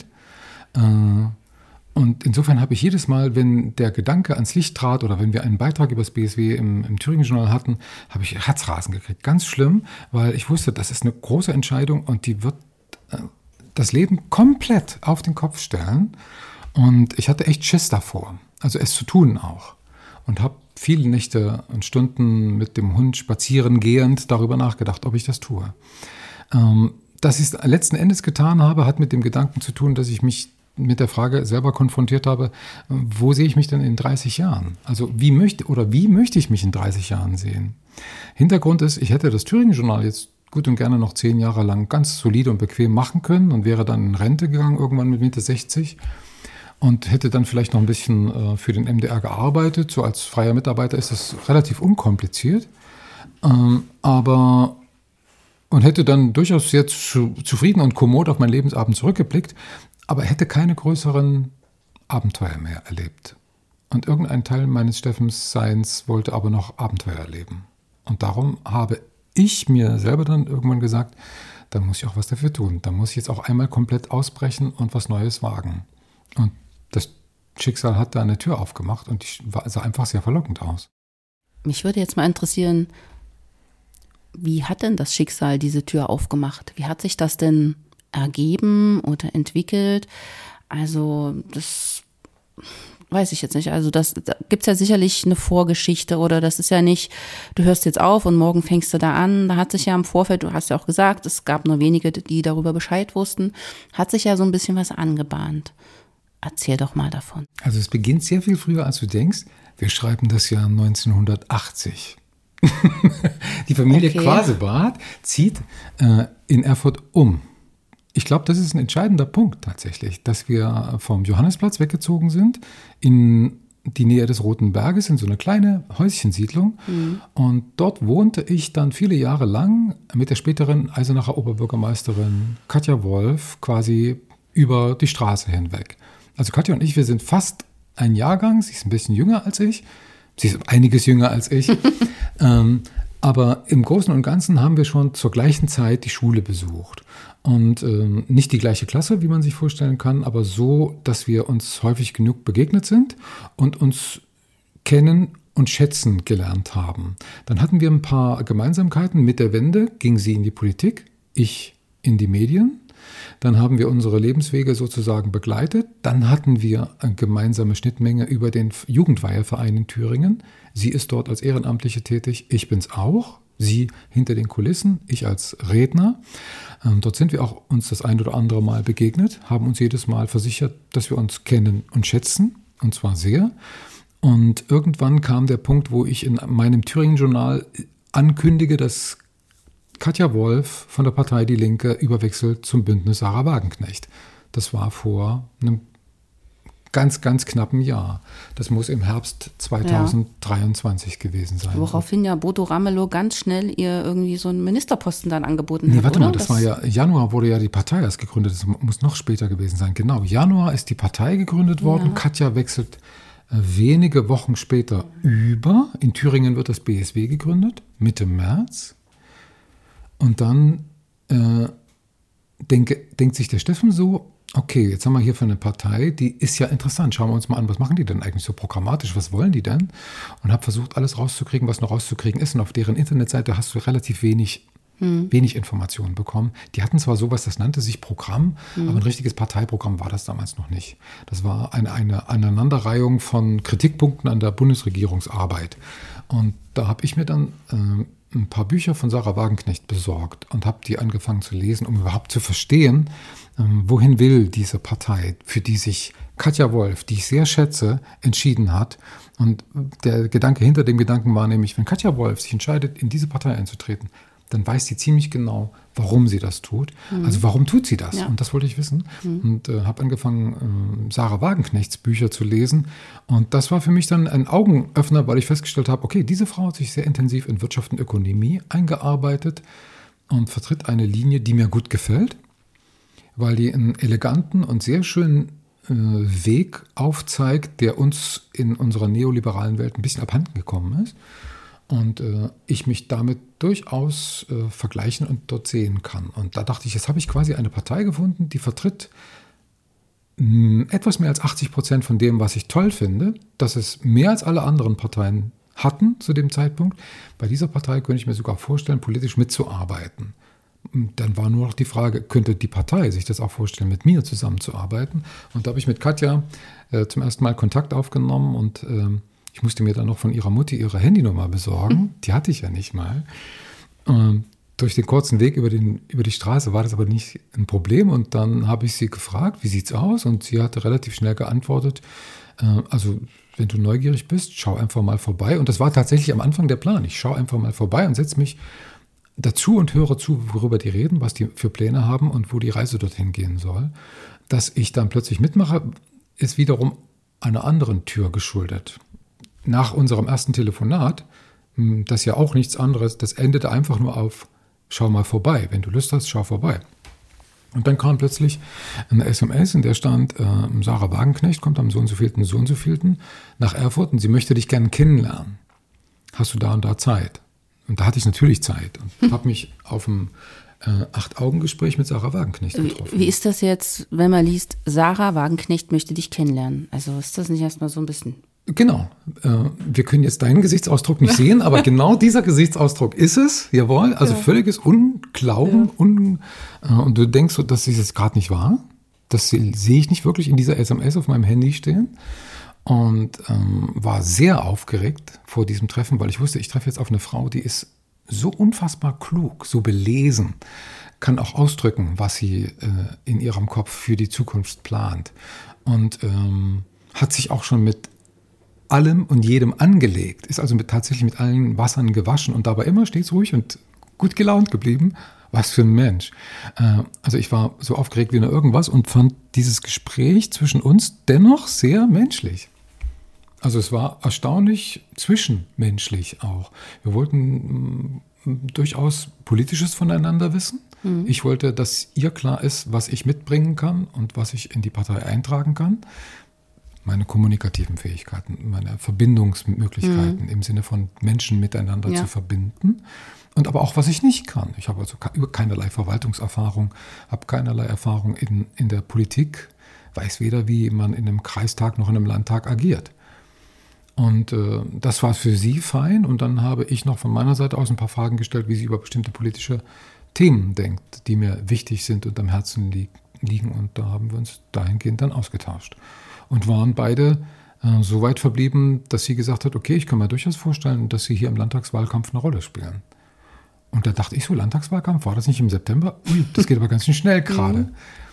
S3: Und insofern habe ich jedes Mal, wenn der Gedanke ans Licht trat oder wenn wir einen Beitrag über das BSW im Thüringen-Journal hatten, habe ich Herzrasen gekriegt. Ganz schlimm, weil ich wusste, das ist eine große Entscheidung und die wird das Leben komplett auf den Kopf stellen. Und ich hatte echt Schiss davor, also es zu tun auch. Und habe viele Nächte und Stunden mit dem Hund spazieren gehend darüber nachgedacht, ob ich das tue. Dass ich es letzten Endes getan habe, hat mit dem Gedanken zu tun, dass ich mich mit der Frage selber konfrontiert habe, wo sehe ich mich denn in 30 Jahren? Also wie möchte ich mich in 30 Jahren sehen? Hintergrund ist, ich hätte das Thüringen-Journal jetzt gut und gerne noch 10 Jahre lang ganz solide und bequem machen können und wäre dann in Rente gegangen, irgendwann mit Mitte 60. und hätte dann vielleicht noch ein bisschen für den MDR gearbeitet. So als freier Mitarbeiter ist das relativ unkompliziert. Und hätte dann durchaus sehr zufrieden und kommod auf meinen Lebensabend zurückgeblickt, aber hätte keine größeren Abenteuer mehr erlebt. Und irgendein Teil meines Steffensseins wollte aber noch Abenteuer erleben. Und darum habe ich mir selber dann irgendwann gesagt, da muss ich auch was dafür tun. Da muss ich jetzt auch einmal komplett ausbrechen und was Neues wagen. Und das Schicksal hat da eine Tür aufgemacht und die sah einfach sehr verlockend aus.
S1: Mich würde jetzt mal interessieren, wie hat denn das Schicksal diese Tür aufgemacht? Wie hat sich das denn ergeben oder entwickelt? Also das weiß ich jetzt nicht. Also da gibt es ja sicherlich eine Vorgeschichte oder das ist ja nicht, du hörst jetzt auf und morgen fängst du da an. Da hat sich ja im Vorfeld, du hast ja auch gesagt, es gab nur wenige, die darüber Bescheid wussten, hat sich ja so ein bisschen was angebahnt. Erzähl doch mal davon.
S3: Also es beginnt sehr viel früher, als du denkst. Wir schreiben das Jahr 1980. Die Familie Quasebart zieht in Erfurt um. Ich glaube, das ist ein entscheidender Punkt tatsächlich, dass wir vom Johannesplatz weggezogen sind in die Nähe des Roten Berges, in so eine kleine Häuschensiedlung. Und dort wohnte ich dann viele Jahre lang mit der späteren Eisenacher Oberbürgermeisterin Katja Wolf quasi über die Straße hinweg. Also Katja und ich, wir sind fast ein Jahrgang, sie ist ein bisschen jünger als ich. Sie ist einiges jünger als ich. Aber im Großen und Ganzen haben wir schon zur gleichen Zeit die Schule besucht. Und nicht die gleiche Klasse, wie man sich vorstellen kann, aber so, dass wir uns häufig genug begegnet sind und uns kennen und schätzen gelernt haben. Dann hatten wir ein paar Gemeinsamkeiten. Mit der Wende ging sie in die Politik, ich in die Medien. Dann haben wir unsere Lebenswege sozusagen begleitet. Dann hatten wir eine gemeinsame Schnittmenge über den Jugendweiheverein in Thüringen. Sie ist dort als Ehrenamtliche tätig, ich bin es auch. Sie hinter den Kulissen, ich als Redner. Dort sind wir auch uns das ein oder andere Mal begegnet, haben uns jedes Mal versichert, dass wir uns kennen und schätzen, und zwar sehr. Und irgendwann kam der Punkt, wo ich in meinem Thüringen-Journal ankündige, dass Katja Wolf von der Partei Die Linke überwechselt zum Bündnis Sarah Wagenknecht. Das war vor einem ganz, ganz knappen Jahr. Das muss im Herbst 2023 gewesen sein.
S1: Woraufhin ja Bodo Ramelow ganz schnell ihr irgendwie so einen Ministerposten dann angeboten
S3: hat.
S1: Warte
S3: oder? Mal, das war ja, Januar wurde ja die Partei erst gegründet. Das muss noch später gewesen sein. Genau, Januar ist die Partei gegründet worden. Katja wechselt wenige Wochen später über. In Thüringen wird das BSW gegründet, Mitte März. Und dann denkt sich der Steffen so, okay, jetzt haben wir hier für eine Partei, die ist ja interessant, schauen wir uns mal an, was machen die denn eigentlich so programmatisch, was wollen die denn? Und habe versucht, alles rauszukriegen, was noch rauszukriegen ist. Und auf deren Internetseite hast du relativ wenig Informationen bekommen. Die hatten zwar sowas, das nannte sich Programm, aber ein richtiges Parteiprogramm war das damals noch nicht. Das war eine Aneinanderreihung von Kritikpunkten an der Bundesregierungsarbeit. Und da habe ich mir dann ein paar Bücher von Sarah Wagenknecht besorgt und habe die angefangen zu lesen, um überhaupt zu verstehen, wohin will diese Partei, für die sich Katja Wolf, die ich sehr schätze, entschieden hat. Und der Gedanke hinter dem Gedanken war nämlich, wenn Katja Wolf sich entscheidet, in diese Partei einzutreten, dann weiß sie ziemlich genau, warum sie das tut. Also warum tut sie das? Ja. Und das wollte ich wissen. Und habe angefangen, Sarah Wagenknechts Bücher zu lesen. Und das war für mich dann ein Augenöffner, weil ich festgestellt habe, okay, diese Frau hat sich sehr intensiv in Wirtschaft und Ökonomie eingearbeitet und vertritt eine Linie, die mir gut gefällt, weil die einen eleganten und sehr schönen Weg aufzeigt, der uns in unserer neoliberalen Welt ein bisschen abhanden gekommen ist. Und ich mich damit durchaus vergleichen und dort sehen kann. Und da dachte ich, jetzt habe ich quasi eine Partei gefunden, die vertritt etwas mehr als 80% von dem, was ich toll finde. Das ist mehr als alle anderen Parteien hatten zu dem Zeitpunkt. Bei dieser Partei könnte ich mir sogar vorstellen, politisch mitzuarbeiten. Dann war nur noch die Frage, könnte die Partei sich das auch vorstellen, mit mir zusammenzuarbeiten? Und da habe ich mit Katja zum ersten Mal Kontakt aufgenommen und ich musste mir dann noch von ihrer Mutti ihre Handynummer besorgen. Die hatte ich ja nicht mal. Durch den kurzen Weg über die Straße war das aber nicht ein Problem. Und dann habe ich sie gefragt, wie sieht's aus? Und sie hatte relativ schnell geantwortet, also wenn du neugierig bist, schau einfach mal vorbei. Und das war tatsächlich am Anfang der Plan. Ich schaue einfach mal vorbei und setze mich dazu und höre zu, worüber die reden, was die für Pläne haben und wo die Reise dorthin gehen soll. Dass ich dann plötzlich mitmache, ist wiederum einer anderen Tür geschuldet. Nach unserem ersten Telefonat, das ja auch nichts anderes, das endete einfach nur auf, schau mal vorbei. Wenn du Lust hast, schau vorbei. Und dann kam plötzlich eine SMS, in der stand, Sarah Wagenknecht kommt am so und so vielten nach Erfurt und sie möchte dich gerne kennenlernen. Hast du da und da Zeit? Und da hatte ich natürlich Zeit und habe mich auf ein 8-Augen-Gespräch mit Sarah Wagenknecht getroffen.
S1: Wie ist das jetzt, wenn man liest, Sarah Wagenknecht möchte dich kennenlernen? Also ist das nicht erstmal so ein bisschen...
S3: Genau. Wir können jetzt deinen Gesichtsausdruck nicht sehen, aber genau dieser Gesichtsausdruck ist es. Jawohl. Also völliges Unglauben. Ja. Und du denkst so, das ist jetzt gerade nicht wahr. Das sehe ich nicht wirklich in dieser SMS auf meinem Handy stehen. Und war sehr aufgeregt vor diesem Treffen, weil ich wusste, ich treffe jetzt auf eine Frau, die ist so unfassbar klug, so belesen, kann auch ausdrücken, was sie in ihrem Kopf für die Zukunft plant. Und hat sich auch schon mit allem und jedem angelegt, ist also tatsächlich mit allen Wassern gewaschen und dabei immer stets ruhig und gut gelaunt geblieben. Was für ein Mensch. Also ich war so aufgeregt wie nur irgendwas und fand dieses Gespräch zwischen uns dennoch sehr menschlich. Also es war erstaunlich zwischenmenschlich auch. Wir wollten durchaus Politisches voneinander wissen. Ich wollte, dass ihr klar ist, was ich mitbringen kann und was ich in die Partei eintragen kann. Meine kommunikativen Fähigkeiten, meine Verbindungsmöglichkeiten im Sinne von Menschen miteinander zu verbinden. Und aber auch, was ich nicht kann. Ich habe also keinerlei Verwaltungserfahrung, habe keinerlei Erfahrung in der Politik, weiß weder, wie man in einem Kreistag noch in einem Landtag agiert. Und das war für sie fein. Und dann habe ich noch von meiner Seite aus ein paar Fragen gestellt, wie sie über bestimmte politische Themen denkt, die mir wichtig sind und am Herzen liegen. Und da haben wir uns dahingehend dann ausgetauscht. Und waren beide so weit verblieben, dass sie gesagt hat, okay, ich kann mir durchaus vorstellen, dass sie hier im Landtagswahlkampf eine Rolle spielen. Und da dachte ich so, Landtagswahlkampf, war das nicht im September? Ui, das geht aber ganz schön schnell gerade.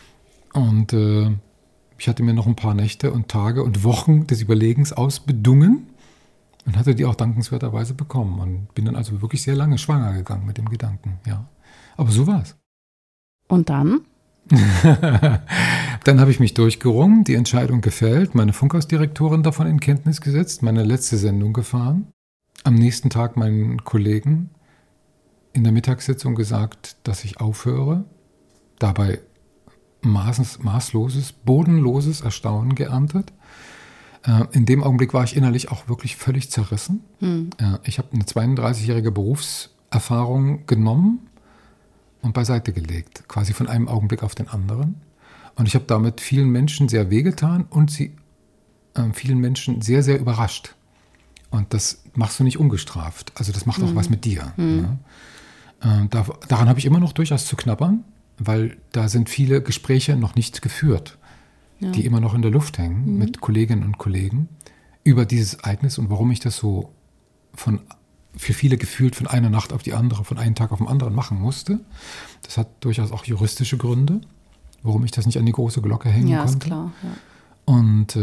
S3: Und ich hatte mir noch ein paar Nächte und Tage und Wochen des Überlegens ausbedungen und hatte die auch dankenswerterweise bekommen. Und bin dann also wirklich sehr lange schwanger gegangen mit dem Gedanken, ja. Aber so war es.
S1: Und dann?
S3: Dann habe ich mich durchgerungen, die Entscheidung gefällt, meine Funkhausdirektorin davon in Kenntnis gesetzt, meine letzte Sendung gefahren, am nächsten Tag meinen Kollegen in der Mittagssitzung gesagt, dass ich aufhöre, dabei maßloses, bodenloses Erstaunen geerntet. In dem Augenblick war ich innerlich auch wirklich völlig zerrissen. Ich habe eine 32-jährige Berufserfahrung genommen und beiseite gelegt, quasi von einem Augenblick auf den anderen. Und ich habe damit vielen Menschen sehr wehgetan und sie vielen Menschen sehr, sehr überrascht. Und das machst du nicht ungestraft. Also das macht auch was mit dir. Ne? Daran habe ich immer noch durchaus zu knabbern, weil da sind viele Gespräche noch nicht geführt, die immer noch in der Luft hängen mit Kolleginnen und Kollegen über dieses Ereignis und warum ich das so für viele gefühlt von einer Nacht auf die andere, von einem Tag auf den anderen machen musste. Das hat durchaus auch juristische Gründe, warum ich das nicht an die große Glocke hängen konnte. Ja, ist klar. Ja. Und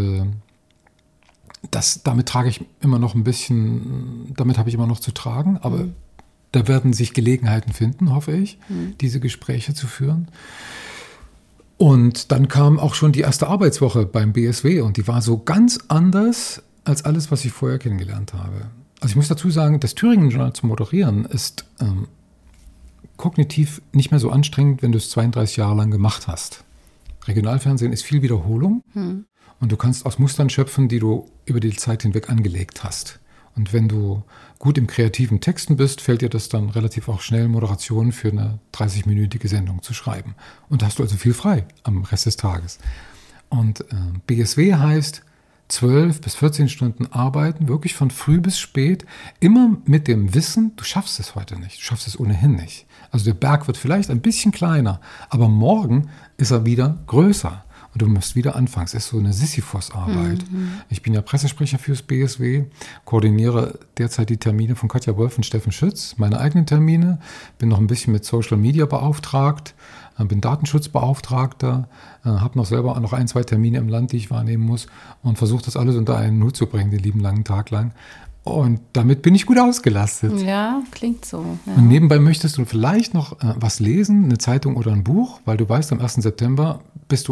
S3: damit trage ich immer noch ein bisschen, damit habe ich immer noch zu tragen, aber da werden sich Gelegenheiten finden, hoffe ich, diese Gespräche zu führen. Und dann kam auch schon die erste Arbeitswoche beim BSW und die war so ganz anders als alles, was ich vorher kennengelernt habe. Also ich muss dazu sagen, das Thüringen-Journal zu moderieren ist kognitiv nicht mehr so anstrengend, wenn du es 32 Jahre lang gemacht hast. Regionalfernsehen ist viel Wiederholung und du kannst aus Mustern schöpfen, die du über die Zeit hinweg angelegt hast. Und wenn du gut im kreativen Texten bist, fällt dir das dann relativ auch schnell, Moderationen für eine 30-minütige Sendung zu schreiben. Und da hast du also viel frei am Rest des Tages. Und BSW heißt 12 bis 14 Stunden arbeiten, wirklich von früh bis spät, immer mit dem Wissen, du schaffst es heute nicht, du schaffst es ohnehin nicht. Also der Berg wird vielleicht ein bisschen kleiner, aber morgen ist er wieder größer. Und du musst wieder anfangen. Es ist so eine Sisyphos-Arbeit. Ich bin ja Pressesprecher fürs BSW, koordiniere derzeit die Termine von Katja Wolf und Steffen Schütz, meine eigenen Termine, bin noch ein bisschen mit Social Media beauftragt, bin Datenschutzbeauftragter, habe noch selber noch 1, 2 Termine im Land, die ich wahrnehmen muss und versuche das alles unter einen Hut zu bringen, den lieben langen Tag lang. Und damit bin ich gut ausgelastet.
S1: Ja, klingt so. Ja.
S3: Und nebenbei möchtest du vielleicht noch was lesen, eine Zeitung oder ein Buch, weil du weißt, am 1. September bist du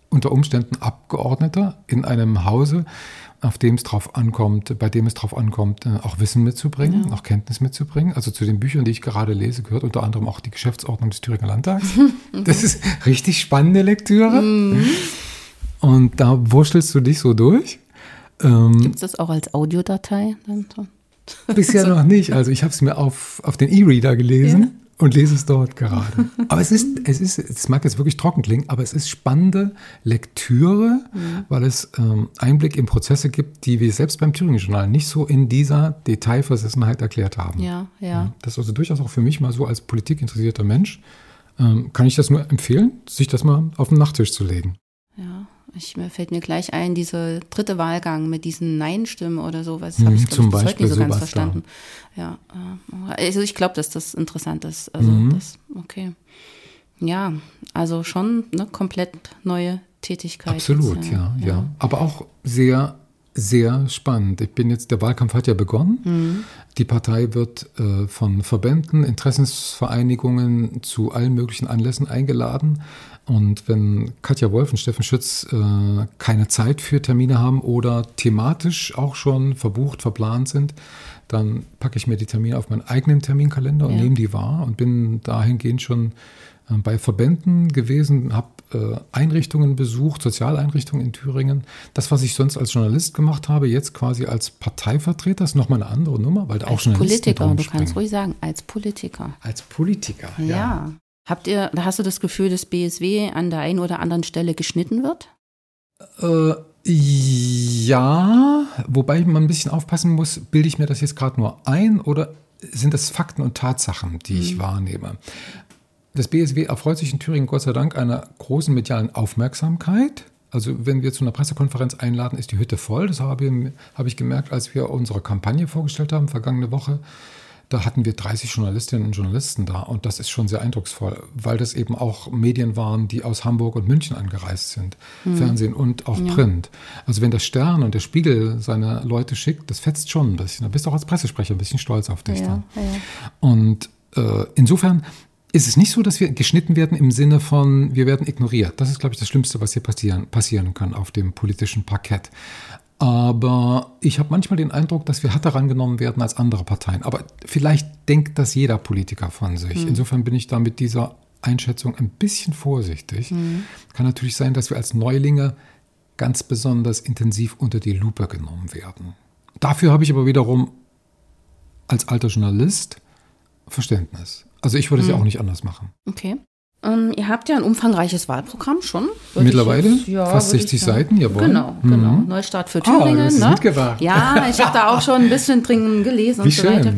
S3: unter Umständen Abgeordneter in einem Hause, bei dem es drauf ankommt, auch Wissen mitzubringen, auch Kenntnis mitzubringen. Also zu den Büchern, die ich gerade lese, gehört unter anderem auch die Geschäftsordnung des Thüringer Landtags. Das ist richtig spannende Lektüre. Und da wurschtelst du dich so durch.
S1: Gibt es das auch als Audiodatei?
S3: Bisher noch nicht. Also ich habe es mir auf den E-Reader gelesen und lese es dort gerade. Aber es mag jetzt wirklich trocken klingen, aber es ist spannende Lektüre, weil es Einblick in Prozesse gibt, die wir selbst beim Thüringen-Journal nicht so in dieser Detailversessenheit erklärt haben.
S1: Ja.
S3: Das ist also durchaus auch für mich mal so als politikinteressierter Mensch, kann ich das nur empfehlen, sich das mal auf den Nachttisch zu legen.
S1: Ja. Mir fällt mir gleich ein, dieser dritte Wahlgang mit diesen Nein-Stimmen oder sowas, habe ich, glaube ich, bis heute nicht so ganz verstanden. Ja, also ich glaube, dass das interessant ist. Also okay. Ja, also schon eine komplett neue Tätigkeit.
S3: Absolut,
S1: jetzt,
S3: ja. Aber auch sehr, sehr spannend. Der Wahlkampf hat ja begonnen. Die Partei wird von Verbänden, Interessensvereinigungen zu allen möglichen Anlässen eingeladen. Und wenn Katja Wolf und Steffen Schütz keine Zeit für Termine haben oder thematisch auch schon verbucht, verplant sind, dann packe ich mir die Termine auf meinen eigenen Terminkalender und nehme die wahr und bin dahingehend schon bei Verbänden gewesen, habe Einrichtungen besucht, Sozialeinrichtungen in Thüringen. Das, was ich sonst als Journalist gemacht habe, jetzt quasi als Parteivertreter, ist nochmal eine andere Nummer, weil da auch Journalisten
S1: Politiker, du kannst ruhig sagen, als Politiker.
S3: Als Politiker, ja.
S1: Hast du das Gefühl, dass BSW an der einen oder anderen Stelle geschnitten wird?
S3: Ja, wobei man ein bisschen aufpassen muss, bilde ich mir das jetzt gerade nur ein oder sind das Fakten und Tatsachen, die ich wahrnehme? Das BSW erfreut sich in Thüringen Gott sei Dank einer großen medialen Aufmerksamkeit. Also wenn wir zu einer Pressekonferenz einladen, ist die Hütte voll. Das habe ich gemerkt, als wir unsere Kampagne vorgestellt haben, vergangene Woche. Da hatten wir 30 Journalistinnen und Journalisten da und das ist schon sehr eindrucksvoll, weil das eben auch Medien waren, die aus Hamburg und München angereist sind, Fernsehen und auch Print. Also wenn der Stern und der Spiegel seine Leute schickt, das fetzt schon ein bisschen. Da bist du auch als Pressesprecher ein bisschen stolz auf dich dann. Ja. Und insofern ist es nicht so, dass wir geschnitten werden im Sinne von, wir werden ignoriert. Das ist, glaube ich, das Schlimmste, was hier passieren kann auf dem politischen Parkett. Aber ich habe manchmal den Eindruck, dass wir härter rangenommen werden als andere Parteien. Aber vielleicht denkt das jeder Politiker von sich. Insofern bin ich da mit dieser Einschätzung ein bisschen vorsichtig. Kann natürlich sein, dass wir als Neulinge ganz besonders intensiv unter die Lupe genommen werden. Dafür habe ich aber wiederum als alter Journalist Verständnis. Also ich würde es ja auch nicht anders machen.
S1: Okay. Ihr habt ja ein umfangreiches Wahlprogramm schon.
S3: Mittlerweile? Fast 60 Seiten, jawohl.
S1: Genau. Neustart für Thüringen.
S3: Du hast es mitgebracht.
S1: Ja, ich habe da auch schon ein bisschen drin gelesen und so weiter.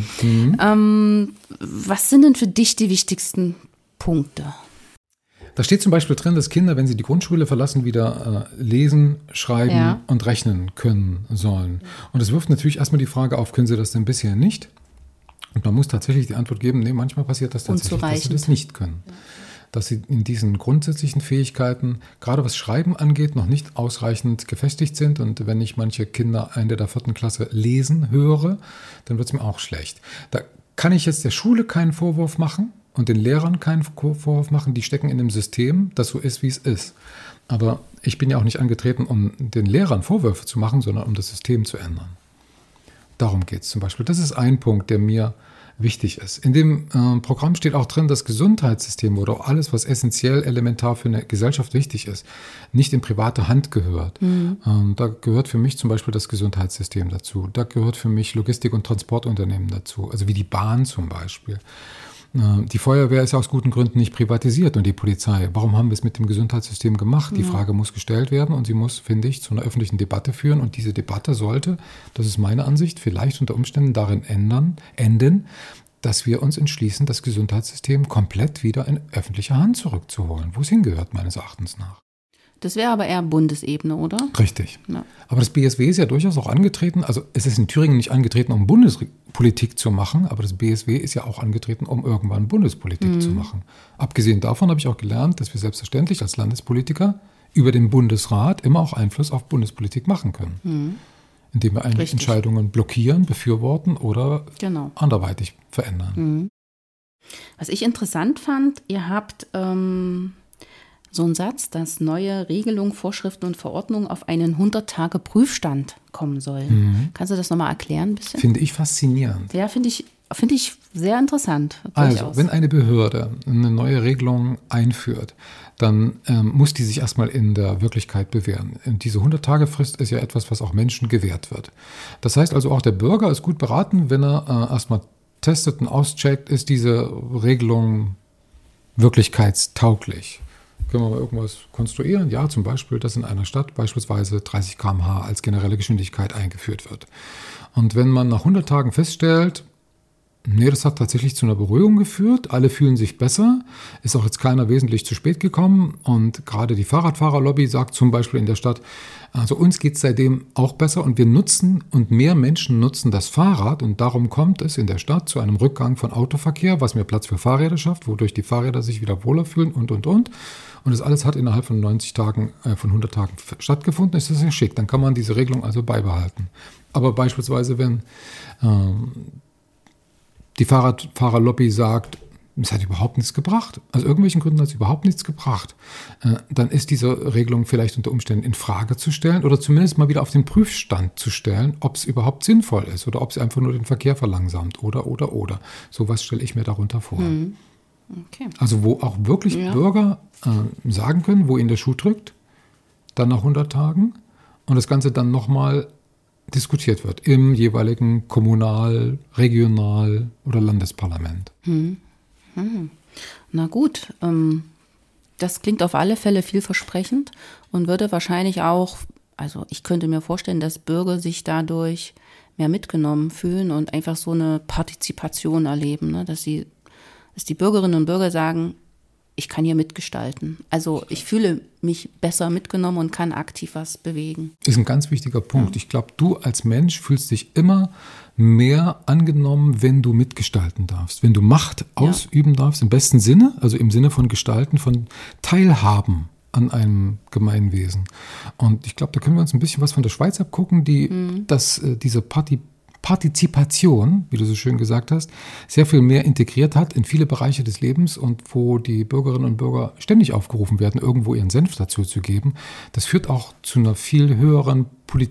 S1: Was sind denn für dich die wichtigsten Punkte?
S3: Da steht zum Beispiel drin, dass Kinder, wenn sie die Grundschule verlassen, wieder lesen, schreiben und rechnen können sollen. Und das wirft natürlich erstmal die Frage auf, können sie das denn bisher nicht? Und man muss tatsächlich die Antwort geben, nee, manchmal passiert das tatsächlich, dass sie das nicht können. Dass sie in diesen grundsätzlichen Fähigkeiten, gerade was Schreiben angeht, noch nicht ausreichend gefestigt sind. Und wenn ich manche Kinder Ende der 4. Klasse lesen höre, dann wird es mir auch schlecht. Da kann ich jetzt der Schule keinen Vorwurf machen und den Lehrern keinen Vorwurf machen. Die stecken in einem System, das so ist, wie es ist. Aber ich bin ja auch nicht angetreten, um den Lehrern Vorwürfe zu machen, sondern um das System zu ändern. Darum geht es zum Beispiel. Das ist ein Punkt, der mir wichtig ist. In dem Programm steht auch drin, dass Gesundheitssystem oder auch alles, was essentiell elementar für eine Gesellschaft wichtig ist, nicht in private Hand gehört. Da gehört für mich zum Beispiel das Gesundheitssystem dazu. Da gehört für mich Logistik- und Transportunternehmen dazu, also wie die Bahn zum Beispiel. Die Feuerwehr ist ja aus guten Gründen nicht privatisiert und die Polizei. Warum haben wir es mit dem Gesundheitssystem gemacht? Die Frage muss gestellt werden und sie muss, finde ich, zu einer öffentlichen Debatte führen. Und diese Debatte sollte, das ist meine Ansicht, vielleicht unter Umständen darin enden, dass wir uns entschließen, das Gesundheitssystem komplett wieder in öffentliche Hand zurückzuholen, wo es hingehört, meines Erachtens nach.
S1: Das wäre aber eher Bundesebene, oder?
S3: Richtig. Ja. Aber das BSW ist ja durchaus auch angetreten, also es ist in Thüringen nicht angetreten, um Bundespolitik zu machen, aber das BSW ist ja auch angetreten, um irgendwann Bundespolitik zu machen. Abgesehen davon habe ich auch gelernt, dass wir selbstverständlich als Landespolitiker über den Bundesrat immer auch Einfluss auf Bundespolitik machen können. Indem wir eigentlich Entscheidungen blockieren, befürworten oder anderweitig verändern.
S1: Was ich interessant fand, ihr habt so ein Satz, dass neue Regelungen, Vorschriften und Verordnungen auf einen 100-Tage-Prüfstand kommen sollen. Kannst du das nochmal erklären ein bisschen?
S3: Finde ich faszinierend.
S1: Ja, finde ich sehr interessant.
S3: Also,
S1: durchaus.
S3: wenn eine Behörde eine neue Regelung einführt, dann muss die sich erstmal in der Wirklichkeit bewähren. Und diese 100-Tage-Frist ist ja etwas, was auch Menschen gewährt wird. Das heißt also, auch der Bürger ist gut beraten, wenn er erstmal testet und auscheckt, ist diese Regelung wirklichkeitstauglich. Können wir mal irgendwas konstruieren? Ja, zum Beispiel, dass in einer Stadt beispielsweise 30 km/h als generelle Geschwindigkeit eingeführt wird. Und wenn man nach 100 Tagen feststellt, nee, das hat tatsächlich zu einer Beruhigung geführt, alle fühlen sich besser, ist auch jetzt keiner wesentlich zu spät gekommen und gerade die Fahrradfahrerlobby sagt zum Beispiel in der Stadt, also uns geht es seitdem auch besser und wir nutzen und mehr Menschen nutzen das Fahrrad und darum kommt es in der Stadt zu einem Rückgang von Autoverkehr, was mehr Platz für Fahrräder schafft, wodurch die Fahrräder sich wieder wohler fühlen und. Und das alles hat innerhalb von 90 Tagen, von 100 Tagen stattgefunden, ist das ja schick, dann kann man diese Regelung also beibehalten. Aber beispielsweise, wenn die Fahrradfahrerlobby sagt, es hat überhaupt nichts gebracht. Aus irgendwelchen Gründen hat es überhaupt nichts gebracht. Dann ist diese Regelung vielleicht unter Umständen in Frage zu stellen oder zumindest mal wieder auf den Prüfstand zu stellen, ob es überhaupt sinnvoll ist oder ob es einfach nur den Verkehr verlangsamt oder. Sowas stelle ich mir darunter vor.
S1: Okay.
S3: Also wo auch wirklich Bürger sagen können, wo ihnen der Schuh drückt, dann nach 100 Tagen und das Ganze dann nochmal diskutiert wird im jeweiligen Kommunal-, Regional- oder Landesparlament.
S1: Na gut, das klingt auf alle Fälle vielversprechend und würde wahrscheinlich auch, also ich könnte mir vorstellen, dass Bürger sich dadurch mehr mitgenommen fühlen und einfach so eine Partizipation erleben, ne? Dass die Bürgerinnen und Bürger sagen, ich kann hier mitgestalten. Also ich fühle mich besser mitgenommen und kann aktiv was bewegen.
S3: Ist ein ganz wichtiger Punkt. Ich glaube, du als Mensch fühlst dich immer mehr angenommen, wenn du mitgestalten darfst. Wenn du Macht ausüben darfst, im besten Sinne, also im Sinne von Gestalten, von Teilhaben an einem Gemeinwesen. Und ich glaube, da können wir uns ein bisschen was von der Schweiz abgucken, die diese Partizipation, wie du so schön gesagt hast, sehr viel mehr integriert hat in viele Bereiche des Lebens und wo die Bürgerinnen und Bürger ständig aufgerufen werden, irgendwo ihren Senf dazu zu geben. Das führt auch zu einer viel höheren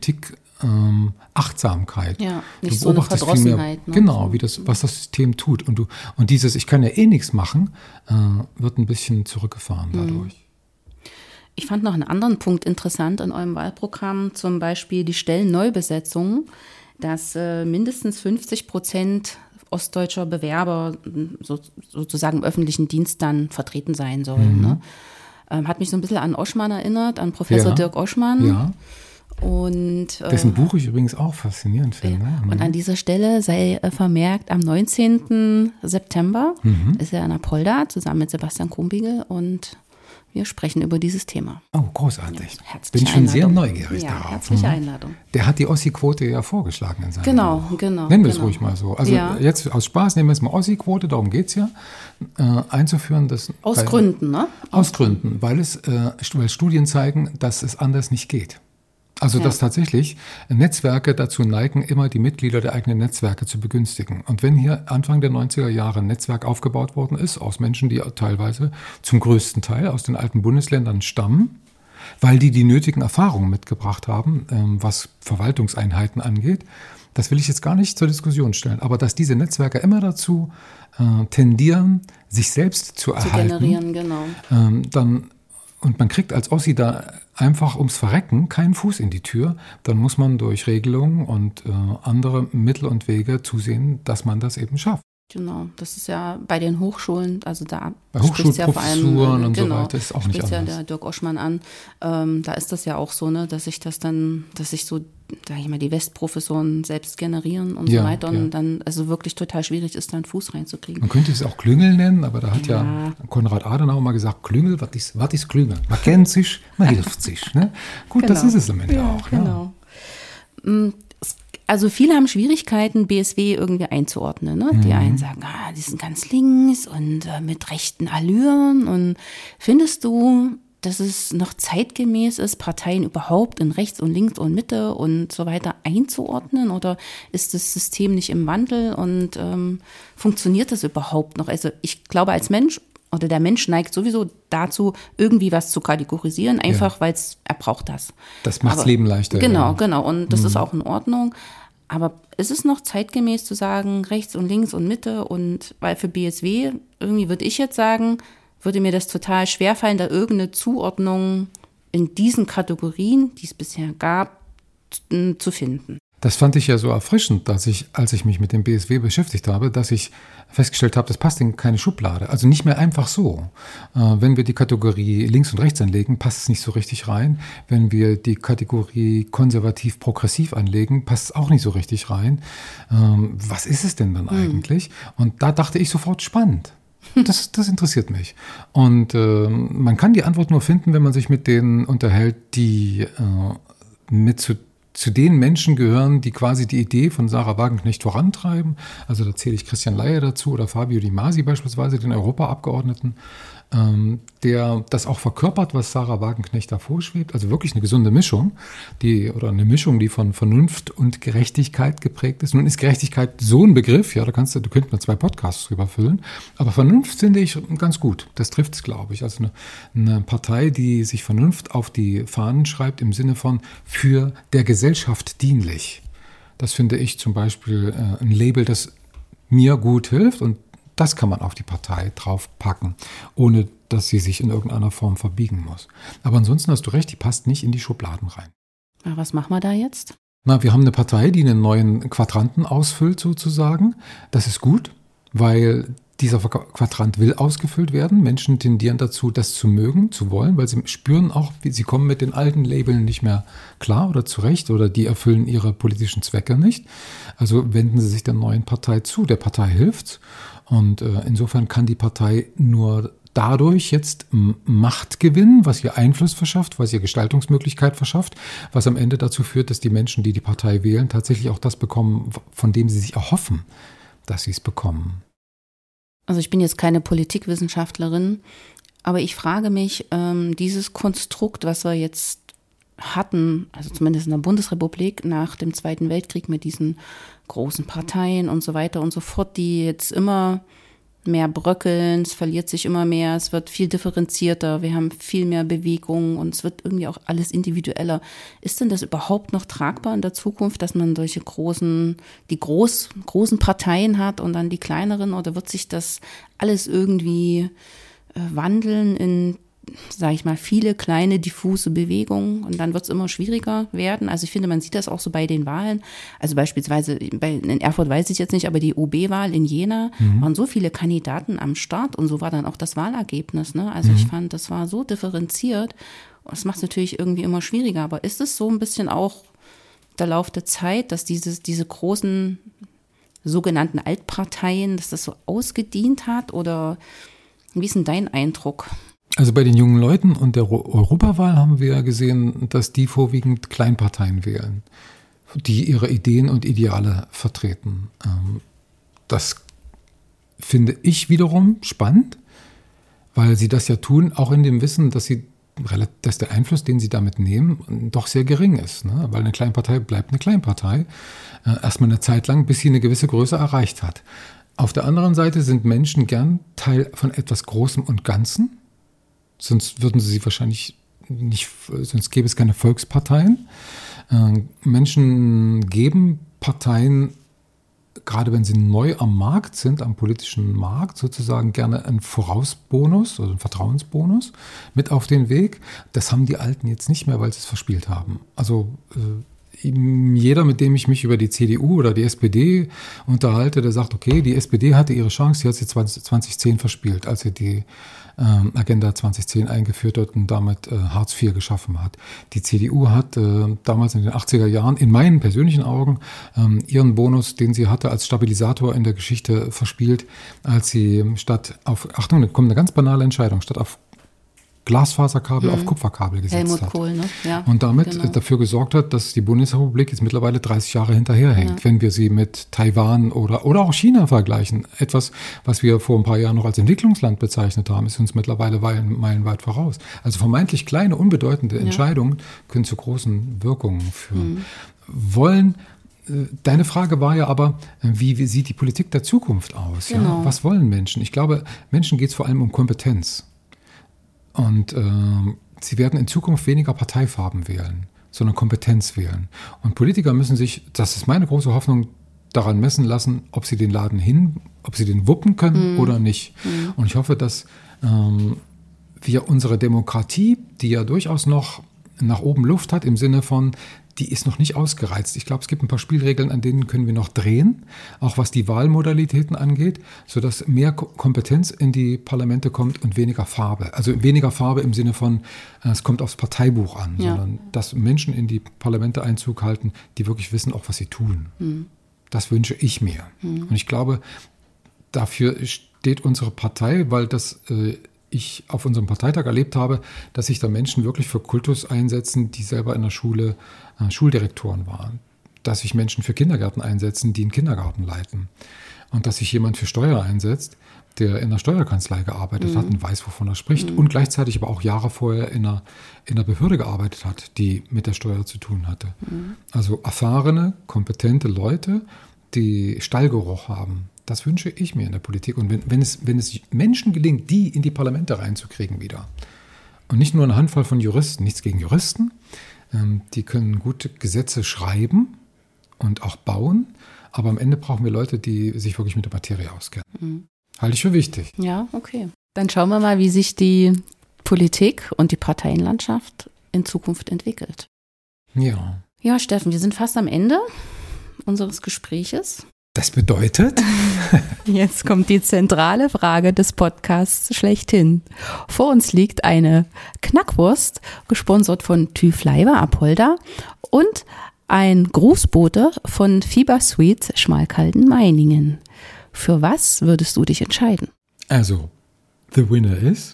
S3: Achtsamkeit.
S1: Ja, nicht
S3: du
S1: so eine
S3: beobachtest viel mehr,
S1: Verdrossenheit. Ne?
S3: genau, was das System tut. Und dieses, ich kann ja eh nichts machen, wird ein bisschen zurückgefahren dadurch.
S1: Ich fand noch einen anderen Punkt interessant in eurem Wahlprogramm, zum Beispiel die Stellenneubesetzung, dass mindestens 50% ostdeutscher Bewerber sozusagen im öffentlichen Dienst dann vertreten sein sollen. Ne? Hat mich so ein bisschen an Oschmann erinnert, an Professor Dirk Oschmann.
S3: Ja.
S1: Und,
S3: dessen Buch ich übrigens auch faszinierend finde.
S1: Und an dieser Stelle sei vermerkt, am 19. September ist er in Apolda zusammen mit Sebastian Krumbiegel und wir sprechen über dieses Thema.
S3: Oh, großartig.
S1: Ja,
S3: bin schon
S1: Einladung.
S3: sehr neugierig darauf.
S1: Herzliche Einladung.
S3: Der hat die Ossi-Quote ja vorgeschlagen in seinem Buch.
S1: Genau.
S3: Nennen wir es ruhig mal so. Also jetzt aus Spaß nehmen wir es mal Ossi-Quote, darum geht es ja, einzuführen.
S1: Aus Gründen, ne?
S3: Aus Gründen, weil Studien zeigen, dass es anders nicht geht. Also dass tatsächlich Netzwerke dazu neigen, immer die Mitglieder der eigenen Netzwerke zu begünstigen. Und wenn hier Anfang der 90er Jahre ein Netzwerk aufgebaut worden ist, aus Menschen, die teilweise zum größten Teil aus den alten Bundesländern stammen, weil die nötigen Erfahrungen mitgebracht haben, was Verwaltungseinheiten angeht, das will ich jetzt gar nicht zur Diskussion stellen, aber dass diese Netzwerke immer dazu tendieren, sich selbst zu erhalten.
S1: Zu generieren, genau.
S3: Und man kriegt als Ossi da einfach ums Verrecken keinen Fuß in die Tür, dann muss man durch Regelungen und andere Mittel und Wege zusehen, dass man das eben schafft.
S1: Genau, das ist ja bei den Hochschulen, also da
S3: bei Hochschulprofessuren und so weiter ist auch nicht anders.
S1: Ja der Dirk Oschmann an, da ist das ja auch so, ne, dass sich so, sag ich mal, die Westprofessoren selbst generieren und so weiter und dann also wirklich total schwierig ist, da einen Fuß reinzukriegen.
S3: Man könnte es auch Klüngel nennen, aber da hat ja Konrad Adenauer mal gesagt, Klüngel, was ist Klüngel? Man kennt sich, man hilft sich. Ne? Gut, das ist es am Ende auch.
S1: Genau. Ja. Also viele haben Schwierigkeiten, BSW irgendwie einzuordnen. Ne? Die einen sagen, die sind ganz links und mit rechten Allüren. Und findest du, dass es noch zeitgemäß ist, Parteien überhaupt in rechts und links und Mitte und so weiter einzuordnen? Oder ist das System nicht im Wandel und funktioniert das überhaupt noch? Also ich glaube, als Mensch oder der Mensch neigt sowieso dazu, irgendwie was zu kategorisieren, einfach weil er braucht das.
S3: Das macht das Leben leichter.
S1: Genau. Und das ist auch in Ordnung. Aber ist es noch zeitgemäß zu sagen, rechts und links und Mitte? Und weil für BSW, irgendwie würde ich jetzt sagen, würde mir das total schwerfallen, da irgendeine Zuordnung in diesen Kategorien, die es bisher gab, zu finden.
S3: Das fand ich ja so erfrischend, als ich mich mit dem BSW beschäftigt habe, dass ich festgestellt habe, das passt in keine Schublade. Also nicht mehr einfach so. Wenn wir die Kategorie links und rechts anlegen, passt es nicht so richtig rein. Wenn wir die Kategorie konservativ-progressiv anlegen, passt es auch nicht so richtig rein. Was ist es denn dann eigentlich? Und da dachte ich sofort, spannend. Das interessiert mich. Und man kann die Antwort nur finden, wenn man sich mit denen unterhält, die zu den Menschen gehören, die quasi die Idee von Sarah Wagenknecht vorantreiben. Also da zähle ich Christian Leier dazu oder Fabio Di Masi beispielsweise, den Europaabgeordneten, der das auch verkörpert, was Sarah Wagenknecht da vorschwebt. Also wirklich eine gesunde Mischung, die von Vernunft und Gerechtigkeit geprägt ist. Nun ist Gerechtigkeit so ein Begriff, ja, du könntest mal 2 Podcasts drüber füllen. Aber Vernunft finde ich ganz gut. Das trifft es, glaube ich. Also eine Partei, die sich Vernunft auf die Fahnen schreibt im Sinne von für der Gesellschaft dienlich. Das finde ich zum Beispiel ein Label, das mir gut hilft, und das kann man auf die Partei draufpacken, ohne dass sie sich in irgendeiner Form verbiegen muss. Aber ansonsten hast du recht, die passt nicht in die Schubladen rein.
S1: Na, was machen wir da jetzt?
S3: Wir haben eine Partei, die einen neuen Quadranten ausfüllt sozusagen. Das ist gut, weil dieser Quadrant will ausgefüllt werden. Menschen tendieren dazu, das zu mögen, zu wollen, weil sie spüren auch, sie kommen mit den alten Labeln nicht mehr klar oder zurecht oder die erfüllen ihre politischen Zwecke nicht. Also wenden sie sich der neuen Partei zu. Der Partei hilft's. Und insofern kann die Partei nur dadurch jetzt Macht gewinnen, was ihr Einfluss verschafft, was ihr Gestaltungsmöglichkeit verschafft, was am Ende dazu führt, dass die Menschen, die die Partei wählen, tatsächlich auch das bekommen, von dem sie sich erhoffen, dass sie es bekommen.
S1: Also ich bin jetzt keine Politikwissenschaftlerin, aber ich frage mich, dieses Konstrukt, was wir jetzt hatten, also zumindest in der Bundesrepublik nach dem Zweiten Weltkrieg mit diesen großen Parteien und so weiter und so fort, die jetzt immer mehr bröckeln, es verliert sich immer mehr, es wird viel differenzierter, wir haben viel mehr Bewegung und es wird irgendwie auch alles individueller. Ist denn das überhaupt noch tragbar in der Zukunft, dass man solche großen Parteien hat und dann die kleineren, oder wird sich das alles irgendwie wandeln in, sage ich mal, viele kleine, diffuse Bewegungen, und dann wird es immer schwieriger werden? Also ich finde, man sieht das auch so bei den Wahlen. Also beispielsweise in Erfurt weiß ich jetzt nicht, aber die OB-Wahl in Jena waren so viele Kandidaten am Start, und so war dann auch das Wahlergebnis. Ne? Also ich fand, das war so differenziert. Das macht es natürlich irgendwie immer schwieriger. Aber ist es so ein bisschen auch der Lauf der Zeit, dass diese großen sogenannten Altparteien, dass das so ausgedient hat? Oder wie ist denn dein Eindruck?
S3: Also bei den jungen Leuten und der Europawahl haben wir gesehen, dass die vorwiegend Kleinparteien wählen, die ihre Ideen und Ideale vertreten. Das finde ich wiederum spannend, weil sie das ja tun, auch in dem Wissen, dass der Einfluss, den sie damit nehmen, doch sehr gering ist. Ne? Weil eine Kleinpartei bleibt eine Kleinpartei, erstmal eine Zeit lang, bis sie eine gewisse Größe erreicht hat. Auf der anderen Seite sind Menschen gern Teil von etwas Großem und Ganzen. Sonst würden sie wahrscheinlich nicht, sonst gäbe es keine Volksparteien. Menschen geben Parteien, gerade wenn sie neu am Markt sind, am politischen Markt, sozusagen gerne einen Vorausbonus, also einen Vertrauensbonus mit auf den Weg. Das haben die Alten jetzt nicht mehr, weil sie es verspielt haben. Also jeder, mit dem ich mich über die CDU oder die SPD unterhalte, der sagt, okay, die SPD hatte ihre Chance, die hat sie 2010 verspielt, als sie die Agenda 2010 eingeführt hat und damit Hartz IV geschaffen hat. Die CDU hat damals in den 80er Jahren in meinen persönlichen Augen ihren Bonus, den sie hatte, als Stabilisator in der Geschichte verspielt, als sie statt auf, Achtung, da kommt eine ganz banale Entscheidung, statt auf Glasfaserkabel auf Kupferkabel gesetzt
S1: Helmut
S3: hat.
S1: Kohl, ne? Ja,
S3: und damit
S1: genau.
S3: dafür gesorgt hat, dass die Bundesrepublik jetzt mittlerweile 30 Jahre hinterherhängt, wenn wir sie mit Taiwan oder auch China vergleichen. Etwas, was wir vor ein paar Jahren noch als Entwicklungsland bezeichnet haben, ist uns mittlerweile meilenweit voraus. Also vermeintlich kleine, unbedeutende Entscheidungen können zu großen Wirkungen führen. Wollen deine Frage war ja aber, wie sieht die Politik der Zukunft aus?
S1: Genau.
S3: Ja? Was wollen Menschen? Ich glaube, Menschen geht es vor allem um Kompetenz. Und sie werden in Zukunft weniger Parteifarben wählen, sondern Kompetenz wählen. Und Politiker müssen sich, das ist meine große Hoffnung, daran messen lassen, ob sie den ob sie den wuppen können oder nicht. Und ich hoffe, dass wir unsere Demokratie, die ja durchaus noch nach oben Luft hat, im Sinne von, die ist noch nicht ausgereizt. Ich glaube, es gibt ein paar Spielregeln, an denen können wir noch drehen, auch was die Wahlmodalitäten angeht, sodass mehr Kompetenz in die Parlamente kommt und weniger Farbe. Also weniger Farbe im Sinne von, es kommt aufs Parteibuch an, sondern dass Menschen in die Parlamente Einzug halten, die wirklich wissen auch, was sie tun. Das wünsche ich mir. Und ich glaube, dafür steht unsere Partei, weil ich auf unserem Parteitag erlebt habe, dass sich da Menschen wirklich für Kultus einsetzen, die selber in der Schule Schuldirektoren waren. Dass sich Menschen für Kindergärten einsetzen, die einen Kindergarten leiten. Und dass sich jemand für Steuer einsetzt, der in der Steuerkanzlei gearbeitet hat und weiß, wovon er spricht. Und gleichzeitig aber auch Jahre vorher in einer Behörde gearbeitet hat, die mit der Steuer zu tun hatte. Also erfahrene, kompetente Leute, die Stallgeruch haben. Das wünsche ich mir in der Politik. Und wenn es Menschen gelingt, die in die Parlamente reinzukriegen wieder, und nicht nur eine Handvoll von Juristen, nichts gegen Juristen, die können gute Gesetze schreiben und auch bauen, aber am Ende brauchen wir Leute, die sich wirklich mit der Materie auskennen. Halte ich für wichtig.
S1: Ja, okay. Dann schauen wir mal, wie sich die Politik und die Parteienlandschaft in Zukunft entwickelt.
S3: Ja.
S1: Ja, Steffen, wir sind fast am Ende unseres Gespräches.
S3: Das bedeutet?
S1: Jetzt kommt die zentrale Frage des Podcasts schlechthin. Vor uns liegt eine Knackwurst, gesponsert von Tüfleiber Apolda und ein Grußbote von Fieber Sweets Schmalkalden-Meiningen. Für was würdest du dich entscheiden?
S3: Also, the winner is,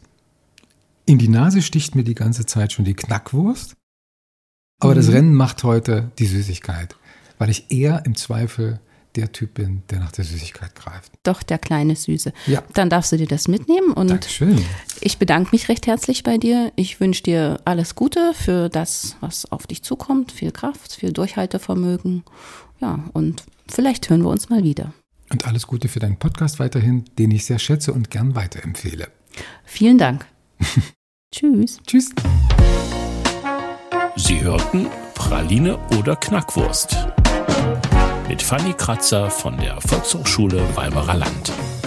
S3: in die Nase sticht mir die ganze Zeit schon die Knackwurst, aber das Rennen macht heute die Süßigkeit, weil ich eher im Zweifel der Typ bin, der nach der Süßigkeit greift.
S1: Doch, der kleine Süße.
S3: Ja.
S1: Dann darfst du dir das mitnehmen und
S3: Dankeschön.
S1: Ich bedanke mich recht herzlich bei dir. Ich wünsche dir alles Gute für das, was auf dich zukommt. Viel Kraft, viel Durchhaltevermögen. Ja, und vielleicht hören wir uns mal wieder.
S3: Und alles Gute für deinen Podcast weiterhin, den ich sehr schätze und gern weiterempfehle.
S1: Vielen Dank. Tschüss.
S3: Tschüss.
S2: Sie hörten Praline oder Knackwurst mit Fanny Kratzer von der Volkshochschule Weimarer Land.